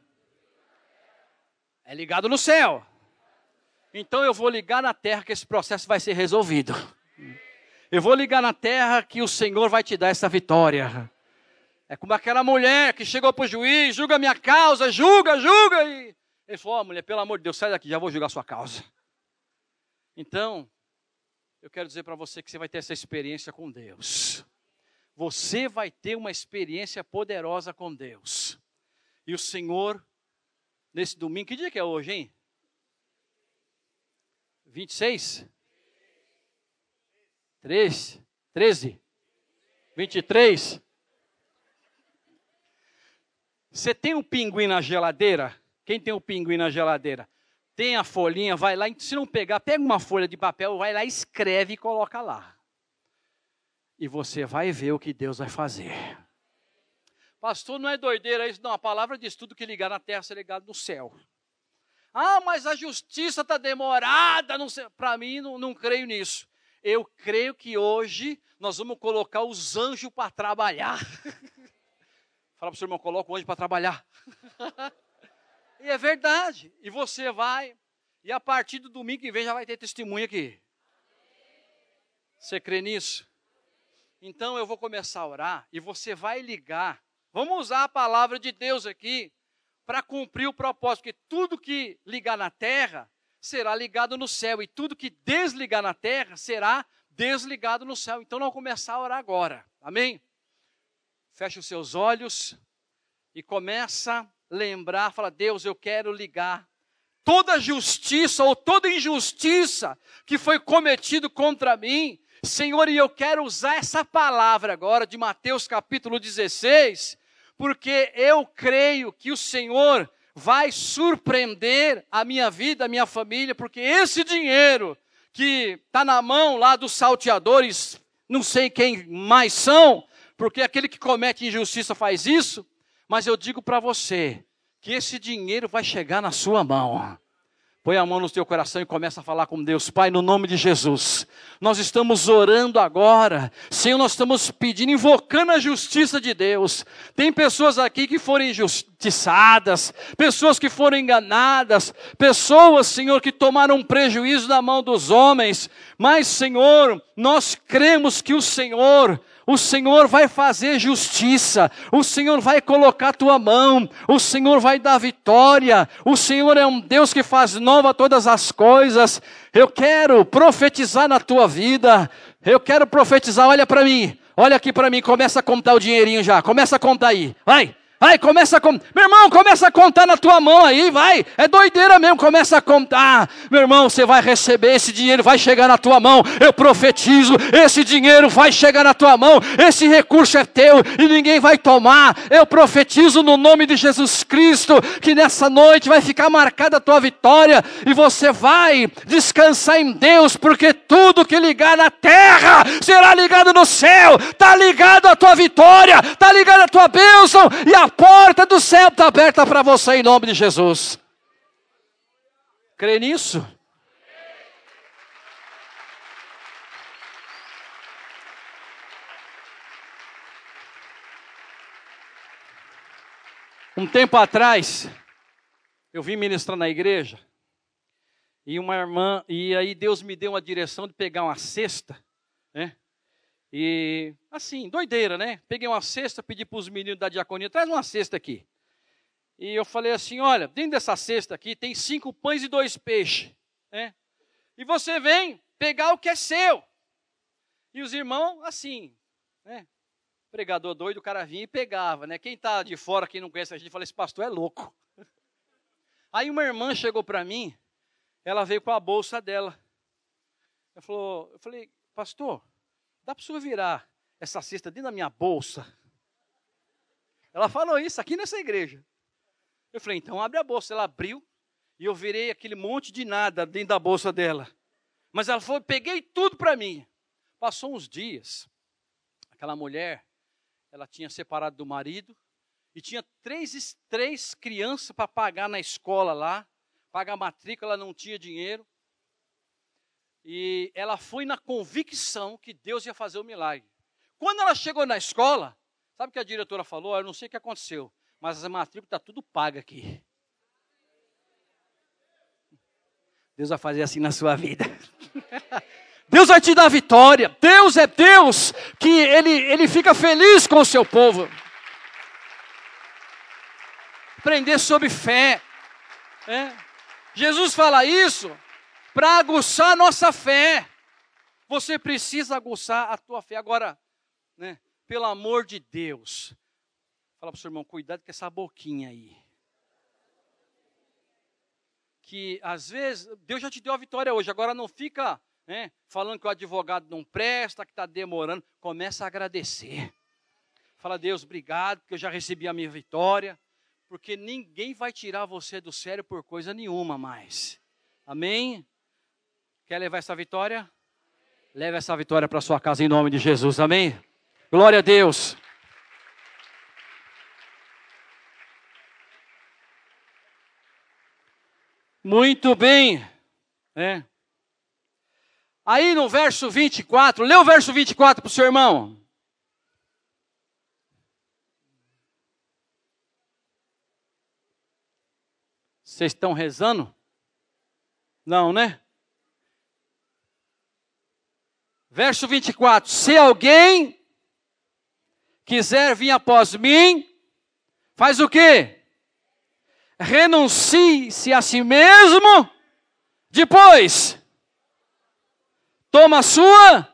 é ligado no céu. Então eu vou ligar na terra que esse processo vai ser resolvido. Eu vou ligar na terra que o Senhor vai te dar essa vitória. É como aquela mulher que chegou para o juiz, julga a minha causa, julga, julga. E ele falou, oh, mulher, pelo amor de Deus, sai daqui, já vou julgar a sua causa. Então, eu quero dizer para você que você vai ter essa experiência com Deus. Você vai ter uma experiência poderosa com Deus. E o Senhor, nesse domingo, que dia que é hoje, hein? vinte e seis? treze? treze? vinte e três? Você tem um pinguim na geladeira? Quem tem o pinguim na geladeira? Tem a folhinha, vai lá, se não pegar, pega uma folha de papel, vai lá, escreve e coloca lá. E você vai ver o que Deus vai fazer. Pastor, não é doideira isso? Não, a palavra diz tudo que ligar na terra será ligado no céu. Ah, mas a justiça está demorada, não sei. Para mim, não, não creio nisso. Eu creio que hoje nós vamos colocar os anjos para trabalhar. Fala para o seu irmão, coloca o anjo para trabalhar. E é verdade. E você vai, e a partir do domingo que vem já vai ter testemunho aqui. Você crê nisso? Então eu vou começar a orar e você vai ligar. Vamos usar a palavra de Deus aqui para cumprir o propósito, porque tudo que ligar na terra será ligado no céu, e tudo que desligar na terra será desligado no céu. Então nós vamos começar a orar agora, amém? Fecha os seus olhos e começa a lembrar, fala, Deus, eu quero ligar toda justiça ou toda injustiça que foi cometido contra mim, Senhor, e eu quero usar essa palavra agora de Mateus capítulo dezesseis, porque eu creio que o Senhor vai surpreender a minha vida, a minha família, porque esse dinheiro que está na mão lá dos salteadores, não sei quem mais são, porque aquele que comete injustiça faz isso, mas eu digo para você, que esse dinheiro vai chegar na sua mão. Põe a mão no teu coração e começa a falar com Deus. Pai, no nome de Jesus, nós estamos orando agora. Senhor, nós estamos pedindo, invocando a justiça de Deus. Tem pessoas aqui que foram injustiçadas, pessoas que foram enganadas, pessoas, Senhor, que tomaram prejuízo na mão dos homens. Mas, Senhor, nós cremos que o Senhor... O Senhor vai fazer justiça, o Senhor vai colocar a tua mão, o Senhor vai dar vitória, o Senhor é um Deus que faz nova todas as coisas. Eu quero profetizar na tua vida, eu quero profetizar, olha para mim, olha aqui para mim, começa a contar o dinheirinho já, começa a contar aí, vai. Vai, começa a contar. Meu irmão, começa a contar na tua mão aí, vai. É doideira mesmo, começa a contar. Meu irmão, você vai receber esse dinheiro, vai chegar na tua mão. Eu profetizo, esse dinheiro vai chegar na tua mão. Esse recurso é teu e ninguém vai tomar. Eu profetizo no nome de Jesus Cristo, que nessa noite vai ficar marcada a tua vitória. E você vai descansar em Deus, porque tudo que ligar na terra será ligado no céu. Está ligado a tua vitória, está ligado a tua bênção. E a porta do céu está aberta para você em nome de Jesus. Crê nisso? Um tempo atrás, eu vim ministrar na igreja, e uma irmã, e aí Deus me deu uma direção de pegar uma cesta, né? E assim, doideira, né? Peguei uma cesta, pedi para os meninos da diaconia, traz uma cesta aqui. E eu falei assim, olha, dentro dessa cesta aqui tem cinco pães e dois peixes, né? E você vem pegar o que é seu. E os irmãos, assim, né? Pregador doido, o cara vinha e pegava, né? Quem está de fora, quem não conhece a gente, fala, esse pastor é louco. Aí uma irmã chegou para mim, ela veio com a bolsa dela. Eu, falou, eu falei, pastor, dá para o senhor virar essa cesta dentro da minha bolsa? Ela falou isso aqui nessa igreja. Eu falei, então abre a bolsa. Ela abriu e eu virei aquele monte de nada dentro da bolsa dela. Mas ela falou, peguei tudo para mim. Passou uns dias, aquela mulher, ela tinha separado do marido e tinha três, três crianças para pagar na escola lá, pagar a matrícula, ela não tinha dinheiro. E ela foi na convicção que Deus ia fazer o milagre. Quando ela chegou na escola, sabe o que a diretora falou? Eu não sei o que aconteceu, mas a matrícula está tudo paga aqui. Deus vai fazer assim na sua vida. Deus vai te dar vitória. Deus é Deus que ele, ele fica feliz com o seu povo. Aprender sobre fé. É. Jesus fala isso para aguçar a nossa fé. Você precisa aguçar a tua fé. Agora, né, pelo amor de Deus, fala para o seu irmão, cuidado com essa boquinha aí. Que às vezes, Deus já te deu a vitória hoje, agora não fica, né, falando que o advogado não presta, que está demorando. Começa a agradecer. Fala, Deus, obrigado, porque eu já recebi a minha vitória. Porque ninguém vai tirar você do sério por coisa nenhuma mais. Amém? Quer levar essa vitória? Leve essa vitória para sua casa em nome de Jesus. Amém? Glória a Deus. Muito bem. É. Aí no verso vinte e quatro, lê o verso vinte e quatro para o seu irmão. Vocês estão rezando? Não, né? Verso vinte e quatro. Se alguém quiser vir após mim, faz o quê? Renuncie-se a si mesmo, depois toma a sua.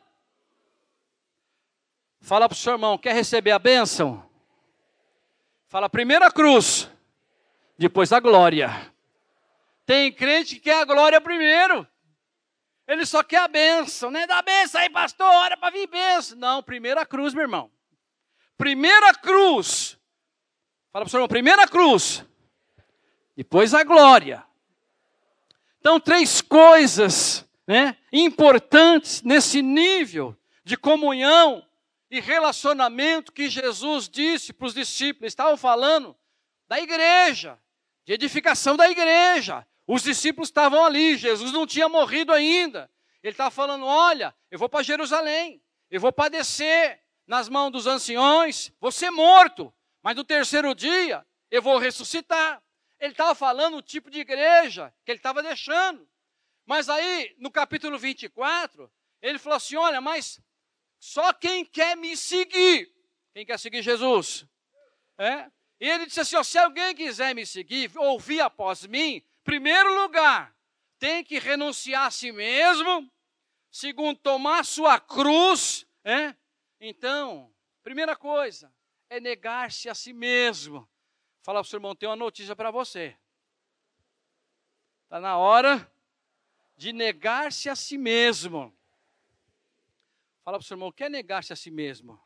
Fala para o seu irmão, quer receber a bênção? Fala primeiro a cruz, depois a glória. Tem crente que quer a glória primeiro. Ele só quer a bênção, né? Dá bênção aí, pastor, hora para vir bênção. Não, primeiro a cruz, meu irmão. Primeira cruz. Fala para o seu irmão, primeira cruz. Depois a glória. Então, três coisas, né, importantes nesse nível de comunhão e relacionamento que Jesus disse para os discípulos. Estavam falando da igreja, de edificação da igreja. Os discípulos estavam ali, Jesus não tinha morrido ainda. Ele estava falando, olha, eu vou para Jerusalém, eu vou padecer nas mãos dos anciões, vou ser morto, mas no terceiro dia eu vou ressuscitar. Ele estava falando o tipo de igreja que ele estava deixando. Mas aí, no capítulo vinte e quatro, ele falou assim, olha, mas só quem quer me seguir, quem quer seguir Jesus, é? E ele disse assim, ó, se alguém quiser me seguir, ouvir após mim, primeiro lugar, tem que renunciar a si mesmo, segundo, tomar sua cruz, é? Então, primeira coisa, é negar-se a si mesmo. Fala para o seu irmão, tem uma notícia para você. Está na hora de negar-se a si mesmo. Fala para o seu irmão, quer negar-se a si mesmo?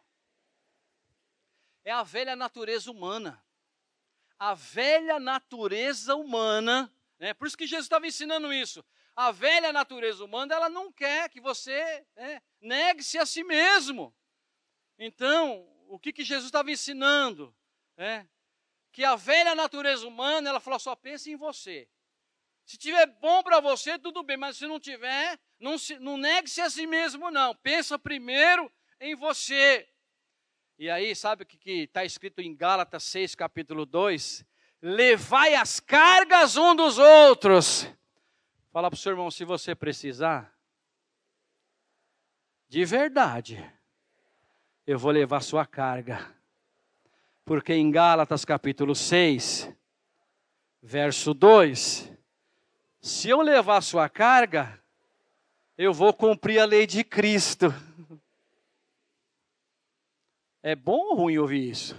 É a velha natureza humana. A velha natureza humana, né? Por isso que Jesus estava ensinando isso. A velha natureza humana, ela não quer que você, né, negue-se a si mesmo. Então, o que, que Jesus estava ensinando? É, que a velha natureza humana, ela falou, só pensa em você. Se tiver bom para você, tudo bem, mas se não tiver, não, se, não negue-se a si mesmo, não. Pensa primeiro em você. E aí, sabe o que está escrito em Gálatas seis, capítulo dois? Levai as cargas um dos outros. Fala para o seu irmão, se você precisar, de verdade, eu vou levar sua carga. Porque em Gálatas capítulo seis, verso dois, se eu levar sua carga, eu vou cumprir a lei de Cristo. É bom ou ruim ouvir isso?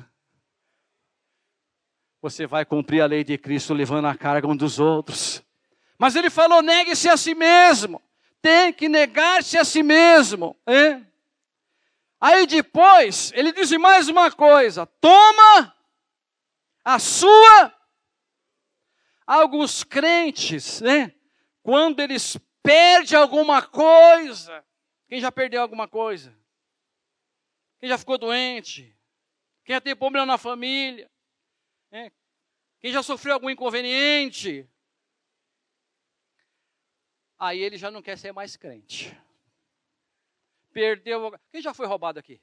Você vai cumprir a lei de Cristo levando a carga um dos outros. Mas ele falou, negue-se a si mesmo. Tem que negar-se a si mesmo. Hein? Aí depois, ele diz mais uma coisa. Toma a sua... Alguns crentes, né? Quando eles perdem alguma coisa. Quem já perdeu alguma coisa? Quem já ficou doente? Quem já tem problema na família? Né? Quem já sofreu algum inconveniente? Aí ele já não quer ser mais crente. Perdeu. Quem já foi roubado aqui?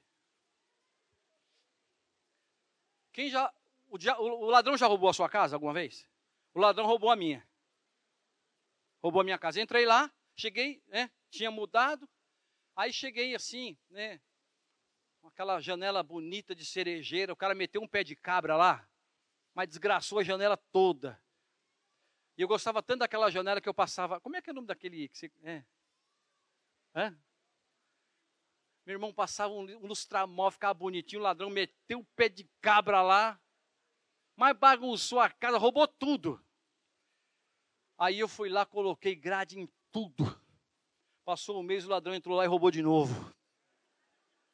Quem já, o, o ladrão já roubou a sua casa alguma vez? O ladrão roubou a minha. Roubou a minha casa. Entrei lá, cheguei, né? Tinha mudado. Aí cheguei assim, né? Com aquela janela bonita de cerejeira. O cara meteu um pé de cabra lá, mas desgraçou a janela toda. E eu gostava tanto daquela janela que eu passava. Como é que é o nome daquele que você, é? Hã? Meu irmão passava um, um lustramóvel, ficava bonitinho. O ladrão meteu um pé de cabra lá, mas bagunçou a casa, roubou tudo. Aí eu fui lá, coloquei grade em tudo. Passou um mês, o ladrão entrou lá e roubou de novo.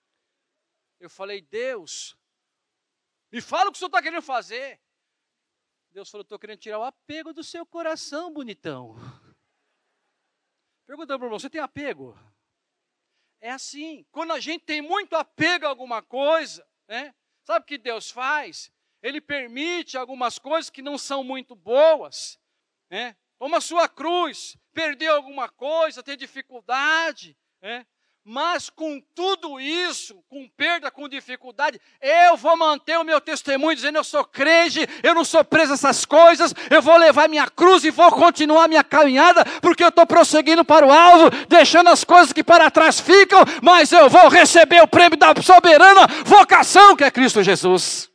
Eu falei, Deus, me fala o que o senhor está querendo fazer. Deus falou, estou querendo tirar o apego do seu coração, bonitão. Pergunta para o irmão, você tem apego? É assim, quando a gente tem muito apego a alguma coisa, né? Sabe o que Deus faz? Ele permite algumas coisas que não são muito boas, né? Toma a sua cruz, perdeu alguma coisa, tem dificuldade, né? Mas com tudo isso, com perda, com dificuldade, eu vou manter o meu testemunho dizendo, eu sou crente, eu não sou preso a essas coisas, eu vou levar minha cruz e vou continuar minha caminhada, porque eu estou prosseguindo para o alvo, deixando as coisas que para trás ficam, mas eu vou receber o prêmio da soberana vocação, que é Cristo Jesus.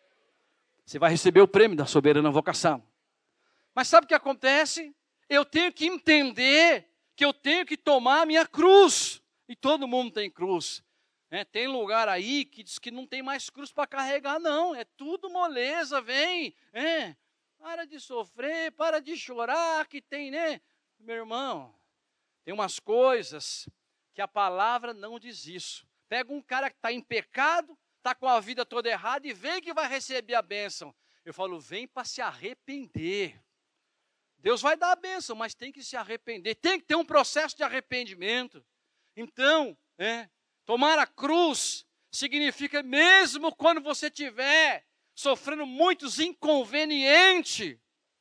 Você vai receber o prêmio da soberana vocação. Mas sabe o que acontece? Eu tenho que entender que eu tenho que tomar a minha cruz. E todo mundo tem cruz. É, tem lugar aí que diz que não tem mais cruz para carregar, não. É tudo moleza, vem. É, para de sofrer, para de chorar, que tem, né? Meu irmão, tem umas coisas que a palavra não diz isso. Pega um cara que está em pecado, está com a vida toda errada e vem que vai receber a bênção. Eu falo, vem para se arrepender. Deus vai dar a bênção, mas tem que se arrepender. Tem que ter um processo de arrependimento. Então, é, tomar a cruz significa, mesmo quando você estiver sofrendo muitos inconvenientes,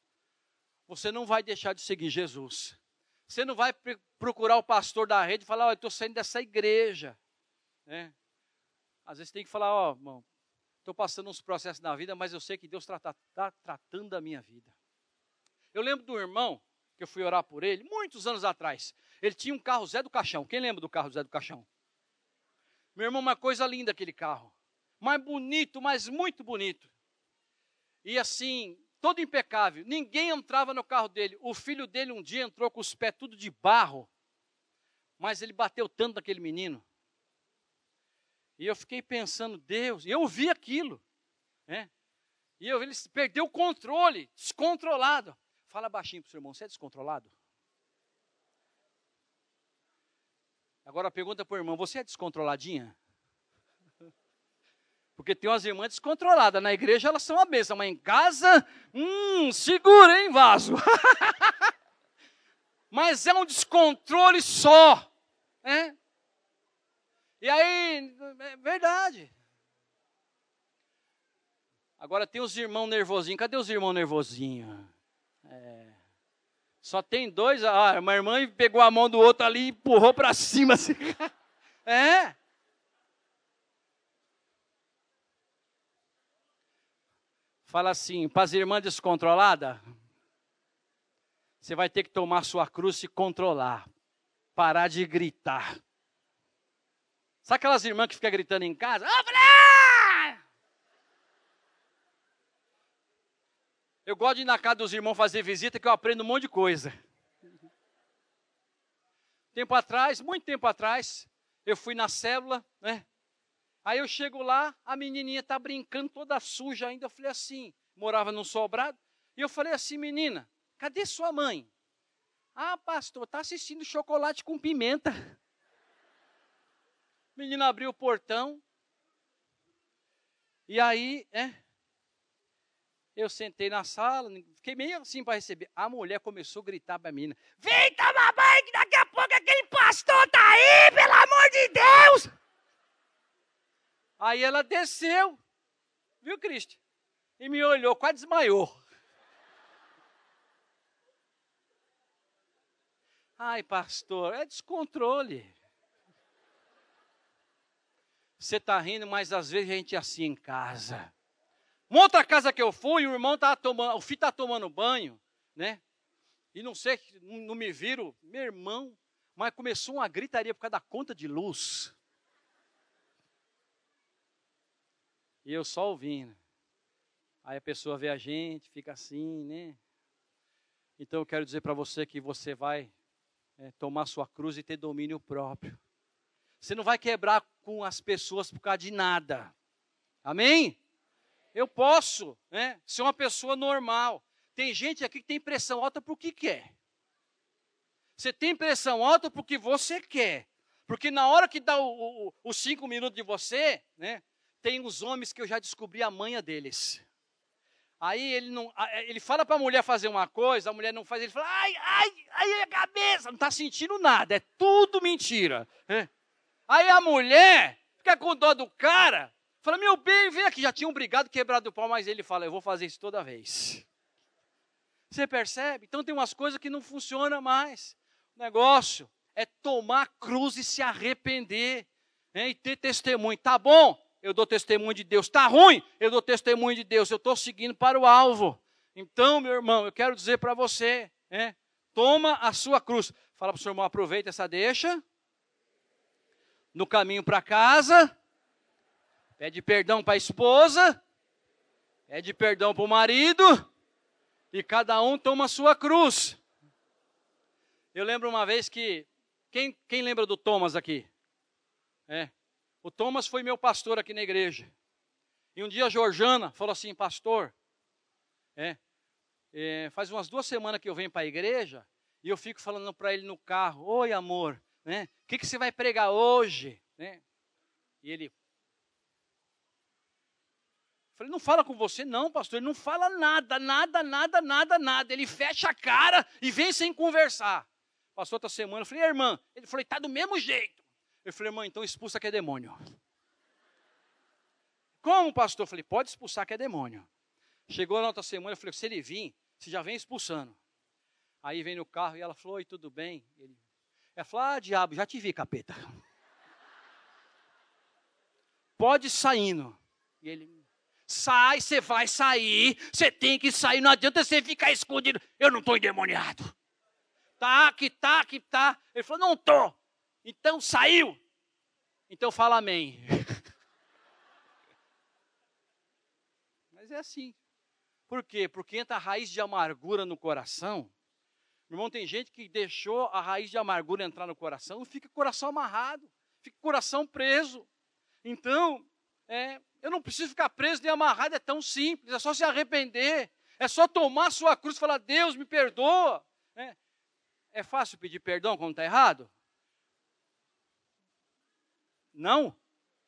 você não vai deixar de seguir Jesus. Você não vai procurar o pastor da rede e falar, ó, eu estou saindo dessa igreja. É. Às vezes tem que falar, ó, irmão, estou passando uns processos na vida, mas eu sei que Deus está tá, tá tratando da minha vida. Eu lembro do irmão, que eu fui orar por ele, muitos anos atrás. Ele tinha um carro Zé do Caixão. Quem lembra do carro Zé do Caixão? Meu irmão, uma coisa linda aquele carro. Mais bonito, mas muito bonito. E assim, todo impecável. Ninguém entrava no carro dele. O filho dele um dia entrou com os pés tudo de barro. Mas ele bateu tanto naquele menino. E eu fiquei pensando, Deus, e eu vi aquilo. Né? E eu, ele perdeu o controle, descontrolado. Fala baixinho para o seu irmão, você é descontrolado? Agora pergunta para o irmão, você é descontroladinha? Porque tem umas irmãs descontroladas, na igreja elas são a bênção, mas em casa, hum, segura, hein, vaso? Mas é um descontrole só, né? E aí, é verdade. Agora tem os irmãos nervosinhos, cadê os irmãos nervosinhos? É... Só tem dois, ah, uma irmã pegou a mão do outro ali e empurrou para cima. Assim. É. Fala assim, para as irmãs descontroladas, você vai ter que tomar sua cruz e se controlar. Parar de gritar. Sabe aquelas irmãs que ficam gritando em casa? Ah, eu gosto de ir na casa dos irmãos fazer visita, que eu aprendo um monte de coisa. Tempo atrás, muito tempo atrás, eu fui na célula, né? Aí eu chego lá, a menininha está brincando toda suja ainda. Eu falei assim, morava num sobrado. E eu falei assim, menina, cadê sua mãe? Ah, pastor, está assistindo Chocolate com Pimenta. A menina abriu o portão. E aí, é... Eu sentei na sala, fiquei meio assim para receber. A mulher começou a gritar para a menina, vem tomar banho que daqui a pouco aquele pastor tá aí, pelo amor de Deus! Aí ela desceu, viu, Cristi? E me olhou, quase desmaiou. Ai, pastor, é descontrole. Você está rindo, mas às vezes a gente é assim em casa. Uma outra casa que eu fui, o irmão tava tomando, o filho estava tomando banho, né? E não sei, não me viram, meu irmão, mas começou uma gritaria por causa da conta de luz. E eu só ouvindo. Aí a pessoa vê a gente, fica assim, né? Então eu quero dizer para você que você vai é, tomar sua cruz e ter domínio próprio. Você não vai quebrar com as pessoas por causa de nada. Amém? Eu posso, né, ser uma pessoa normal. Tem gente aqui que tem pressão alta porque quer. Você tem pressão alta porque você quer. Porque na hora que dá o, o, os cinco minutos de você, né, tem os homens que eu já descobri a manha deles. Aí ele, não, ele fala para a mulher fazer uma coisa, a mulher não faz, ele fala, ai, ai, ai, a cabeça, não está sentindo nada, é tudo mentira. É. Aí a mulher fica com dó do cara, fala, meu bem, vem aqui, já tinham brigado, quebrado o pau, mas ele fala, eu vou fazer isso toda vez. Você percebe? Então tem umas coisas que não funcionam mais. O negócio é tomar a cruz e se arrepender, né, e ter testemunho. Tá bom? Eu dou testemunho de Deus. Está ruim? Eu dou testemunho de Deus. Eu estou seguindo para o alvo. Então, meu irmão, eu quero dizer para você, né, toma a sua cruz. Fala para o seu irmão, aproveita essa deixa. No caminho para casa, pede perdão para a esposa, pede perdão para o marido, e cada um toma a sua cruz. Eu lembro uma vez que, quem, quem lembra do Thomas aqui? É. O Thomas foi meu pastor aqui na igreja. E um dia a Georgiana falou assim, pastor, é, é, faz umas duas semanas que eu venho para a igreja, e eu fico falando para ele no carro, oi amor, né, o que, que você vai pregar hoje? Né? E ele, falei, não fala com você não, pastor, ele não fala nada, nada, nada, nada, nada, ele fecha a cara e vem sem conversar. Passou outra semana, eu falei, irmã, ele falou, está do mesmo jeito. Eu falei, irmã, então expulsa que é demônio. Como, pastor? Eu falei, pode expulsar que é demônio. Chegou na outra semana, eu falei, se ele vir, você já vem expulsando. Aí vem no carro e ela falou, oi, tudo bem? Ele, ela falou, ah, diabo, já te vi, capeta. Pode ir saindo. E ele, sai, você vai sair, você tem que sair, não adianta você ficar escondido. Eu não estou endemoniado. Tá, que tá, que tá. Ele falou, não estou. Então saiu. Então fala amém. Mas é assim. Por quê? Porque entra a raiz de amargura no coração. Meu irmão, tem gente que deixou a raiz de amargura entrar no coração, fica o coração amarrado, fica o coração preso. Então, é, eu não preciso ficar preso nem amarrado, é tão simples, é só se arrepender, é só tomar a sua cruz e falar, Deus me perdoa. É, é fácil pedir perdão quando está errado? Não?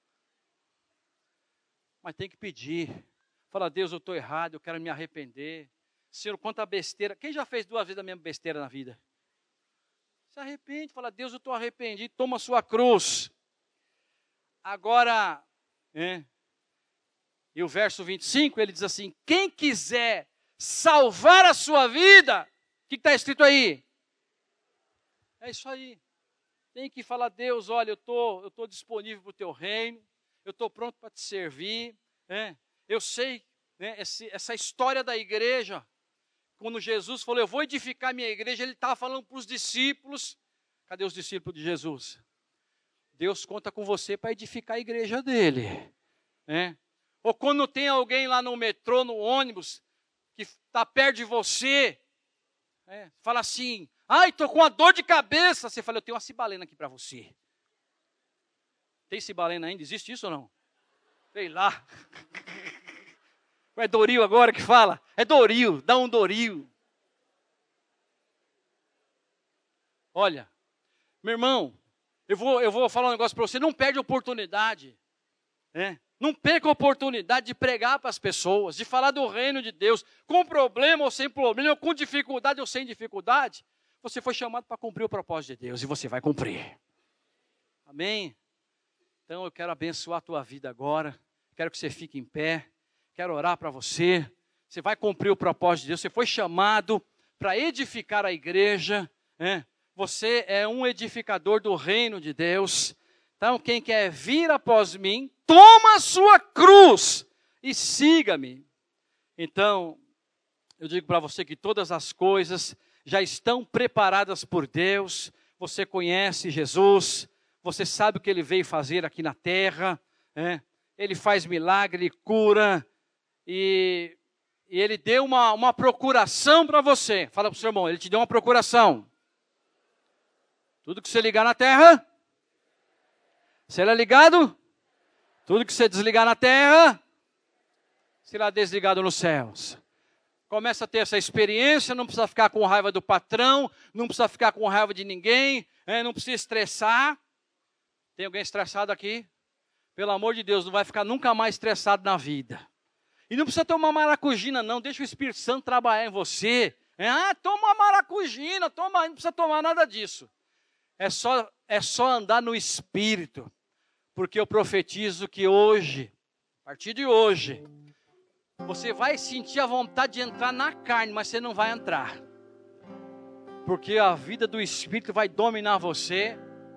Mas tem que pedir. Fala, Deus, eu estou errado, eu quero me arrepender. Senhor, quanta besteira. Quem já fez duas vezes a mesma besteira na vida? Se arrepende, fala, Deus, eu estou arrependido, toma a sua cruz. Agora, é, e o verso vinte e cinco, ele diz assim, quem quiser salvar a sua vida, o que está escrito aí? É isso aí. Tem que falar, Deus, olha, eu tô, eu tô disponível para o teu reino, eu estou pronto para te servir. É. Eu sei, né, esse, essa história da igreja, quando Jesus falou, eu vou edificar minha igreja, ele estava falando para os discípulos. Cadê os discípulos de Jesus? Deus conta com você para edificar a igreja dele. É. Ou quando tem alguém lá no metrô, no ônibus, que está perto de você, é, fala assim, ai, estou com uma dor de cabeça. Você fala, eu tenho uma cibalena aqui para você. Tem cibalena ainda? Existe isso ou não? Sei lá. É Doril agora que fala? É Doril, dá um Doril. Olha, meu irmão, eu vou, eu vou falar um negócio para você, não perde a oportunidade. É. Não perca a oportunidade de pregar para as pessoas, de falar do reino de Deus, com problema ou sem problema, com dificuldade ou sem dificuldade. Você foi chamado para cumprir o propósito de Deus e você vai cumprir. Amém? Então eu quero abençoar a tua vida agora. Quero que você fique em pé. Quero orar para você. Você vai cumprir o propósito de Deus. Você foi chamado para edificar a igreja. Né? Você é um edificador do reino de Deus. Então quem quer vir após mim, toma a sua cruz e siga-me. Então, eu digo para você que todas as coisas já estão preparadas por Deus. Você conhece Jesus, você sabe o que Ele veio fazer aqui na terra. É? Ele faz milagre, Ele cura, e, e Ele deu uma, uma procuração para você. Fala para o seu irmão, Ele te deu uma procuração. Tudo que você ligar na terra, será ligado? Tudo que você desligar na terra, será desligado nos céus. Começa a ter essa experiência, não precisa ficar com raiva do patrão, não precisa ficar com raiva de ninguém, é, não precisa estressar. Tem alguém estressado aqui? Pelo amor de Deus, não vai ficar nunca mais estressado na vida. E não precisa tomar maracujina, não. Deixa o Espírito Santo trabalhar em você. É, ah, toma uma maracujina, toma, não precisa tomar nada disso. É só, é só andar no Espírito. Porque eu profetizo que hoje, a partir de hoje, você vai sentir a vontade de entrar na carne, mas você não vai entrar. Porque a vida do Espírito vai dominar você.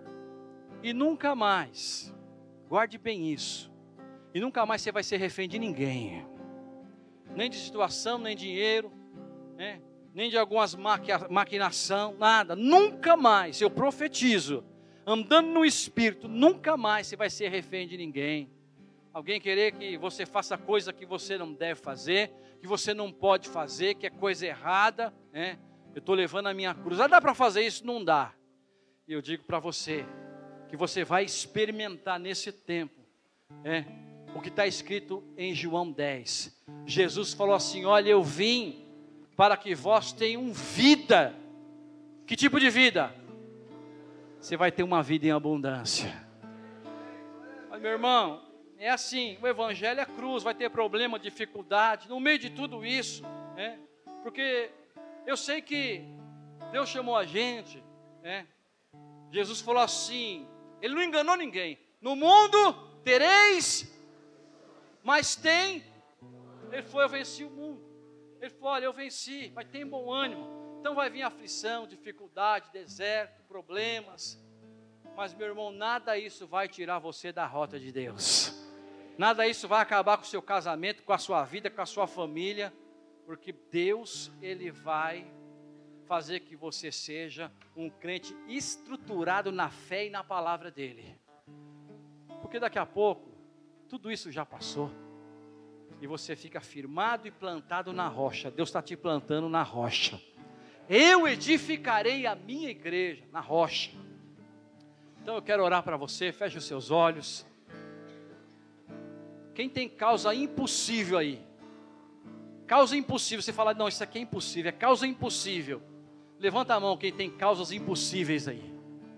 E nunca mais, guarde bem isso, e nunca mais você vai ser refém de ninguém. Nem de situação, nem dinheiro, né? Nem de algumas maqui- maquinação, nada. Nunca mais, eu profetizo, andando no Espírito, nunca mais você vai ser refém de ninguém. Alguém querer que você faça coisa que você não deve fazer, que você não pode fazer, que é coisa errada, né? Eu estou levando a minha cruz. Ah, dá para fazer isso? Não dá. E eu digo para você, que você vai experimentar nesse tempo, é, o que está escrito em João dez. Jesus falou assim, olha, eu vim para que vós tenham vida. Que tipo de vida? Você vai ter uma vida em abundância. Mas meu irmão, é assim, o evangelho é cruz, vai ter problema, dificuldade, no meio de tudo isso, né? Porque eu sei que Deus chamou a gente, né? Jesus falou assim, Ele não enganou ninguém, no mundo tereis, mas tem, Ele foi, eu venci o mundo, Ele falou, olha, eu venci, mas tem bom ânimo, então vai vir aflição, dificuldade, deserto, problemas, mas meu irmão, nada isso vai tirar você da rota de Deus, nada isso vai acabar com o seu casamento, com a sua vida, com a sua família, porque Deus, Ele vai fazer que você seja um crente estruturado na fé e na palavra dEle, porque daqui a pouco, tudo isso já passou, e você fica firmado e plantado na rocha. Deus está te plantando na rocha. Eu edificarei a minha igreja na rocha. Então eu quero orar para você, feche os seus olhos. Quem tem causa impossível aí? Causa impossível, você fala, não, isso aqui é impossível, é causa impossível. Levanta a mão quem tem causas impossíveis aí.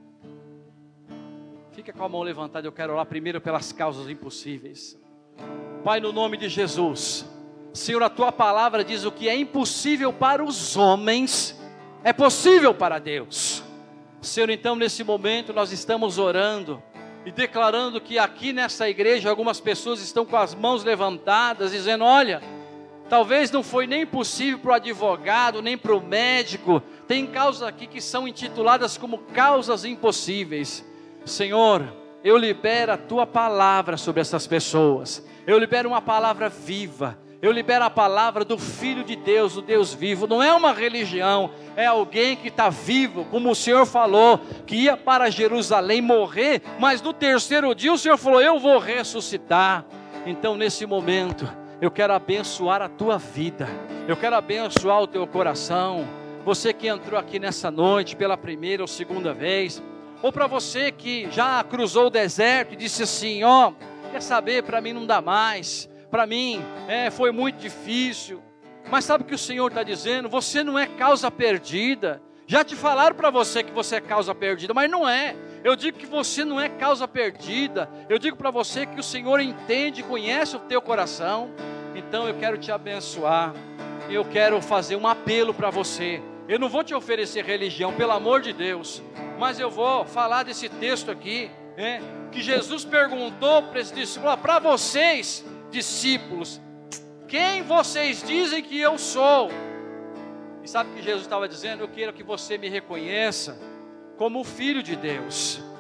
Fica com a mão levantada, eu quero orar primeiro pelas causas impossíveis. Pai, no nome de Jesus, Senhor, a Tua palavra diz o que é impossível para os homens, é possível para Deus. Senhor, então nesse momento nós estamos orando e declarando que aqui nessa igreja algumas pessoas estão com as mãos levantadas, dizendo, olha, talvez não foi nem possível para o advogado, nem para o médico. Tem causas aqui que são intituladas como causas impossíveis. Senhor, eu libero a Tua palavra sobre essas pessoas. Eu libero uma palavra viva. Eu libero a palavra do Filho de Deus, do Deus vivo. Não é uma religião, é alguém que está vivo, como o Senhor falou, que ia para Jerusalém morrer, mas no terceiro dia o Senhor falou, eu vou ressuscitar. Então nesse momento, eu quero abençoar a tua vida, eu quero abençoar o teu coração. Você que entrou aqui nessa noite pela primeira ou segunda vez, ou para você que já cruzou o deserto e disse assim, ó, oh, quer saber, para mim não dá mais, para mim é, foi muito difícil, mas sabe o que o Senhor está dizendo? Você não é causa perdida. Já te falaram para você que você é causa perdida, mas não é. Eu digo que você não é causa perdida. Eu digo para você que o Senhor entende, conhece o teu coração. Então eu quero te abençoar. Eu quero fazer um apelo para você. Eu não vou te oferecer religião, pelo amor de Deus, mas eu vou falar desse texto aqui, né, que Jesus perguntou para esse discípulo, para vocês, discípulos, quem vocês dizem que eu sou? E sabe o que Jesus estava dizendo? Eu quero que você me reconheça como o Filho de Deus.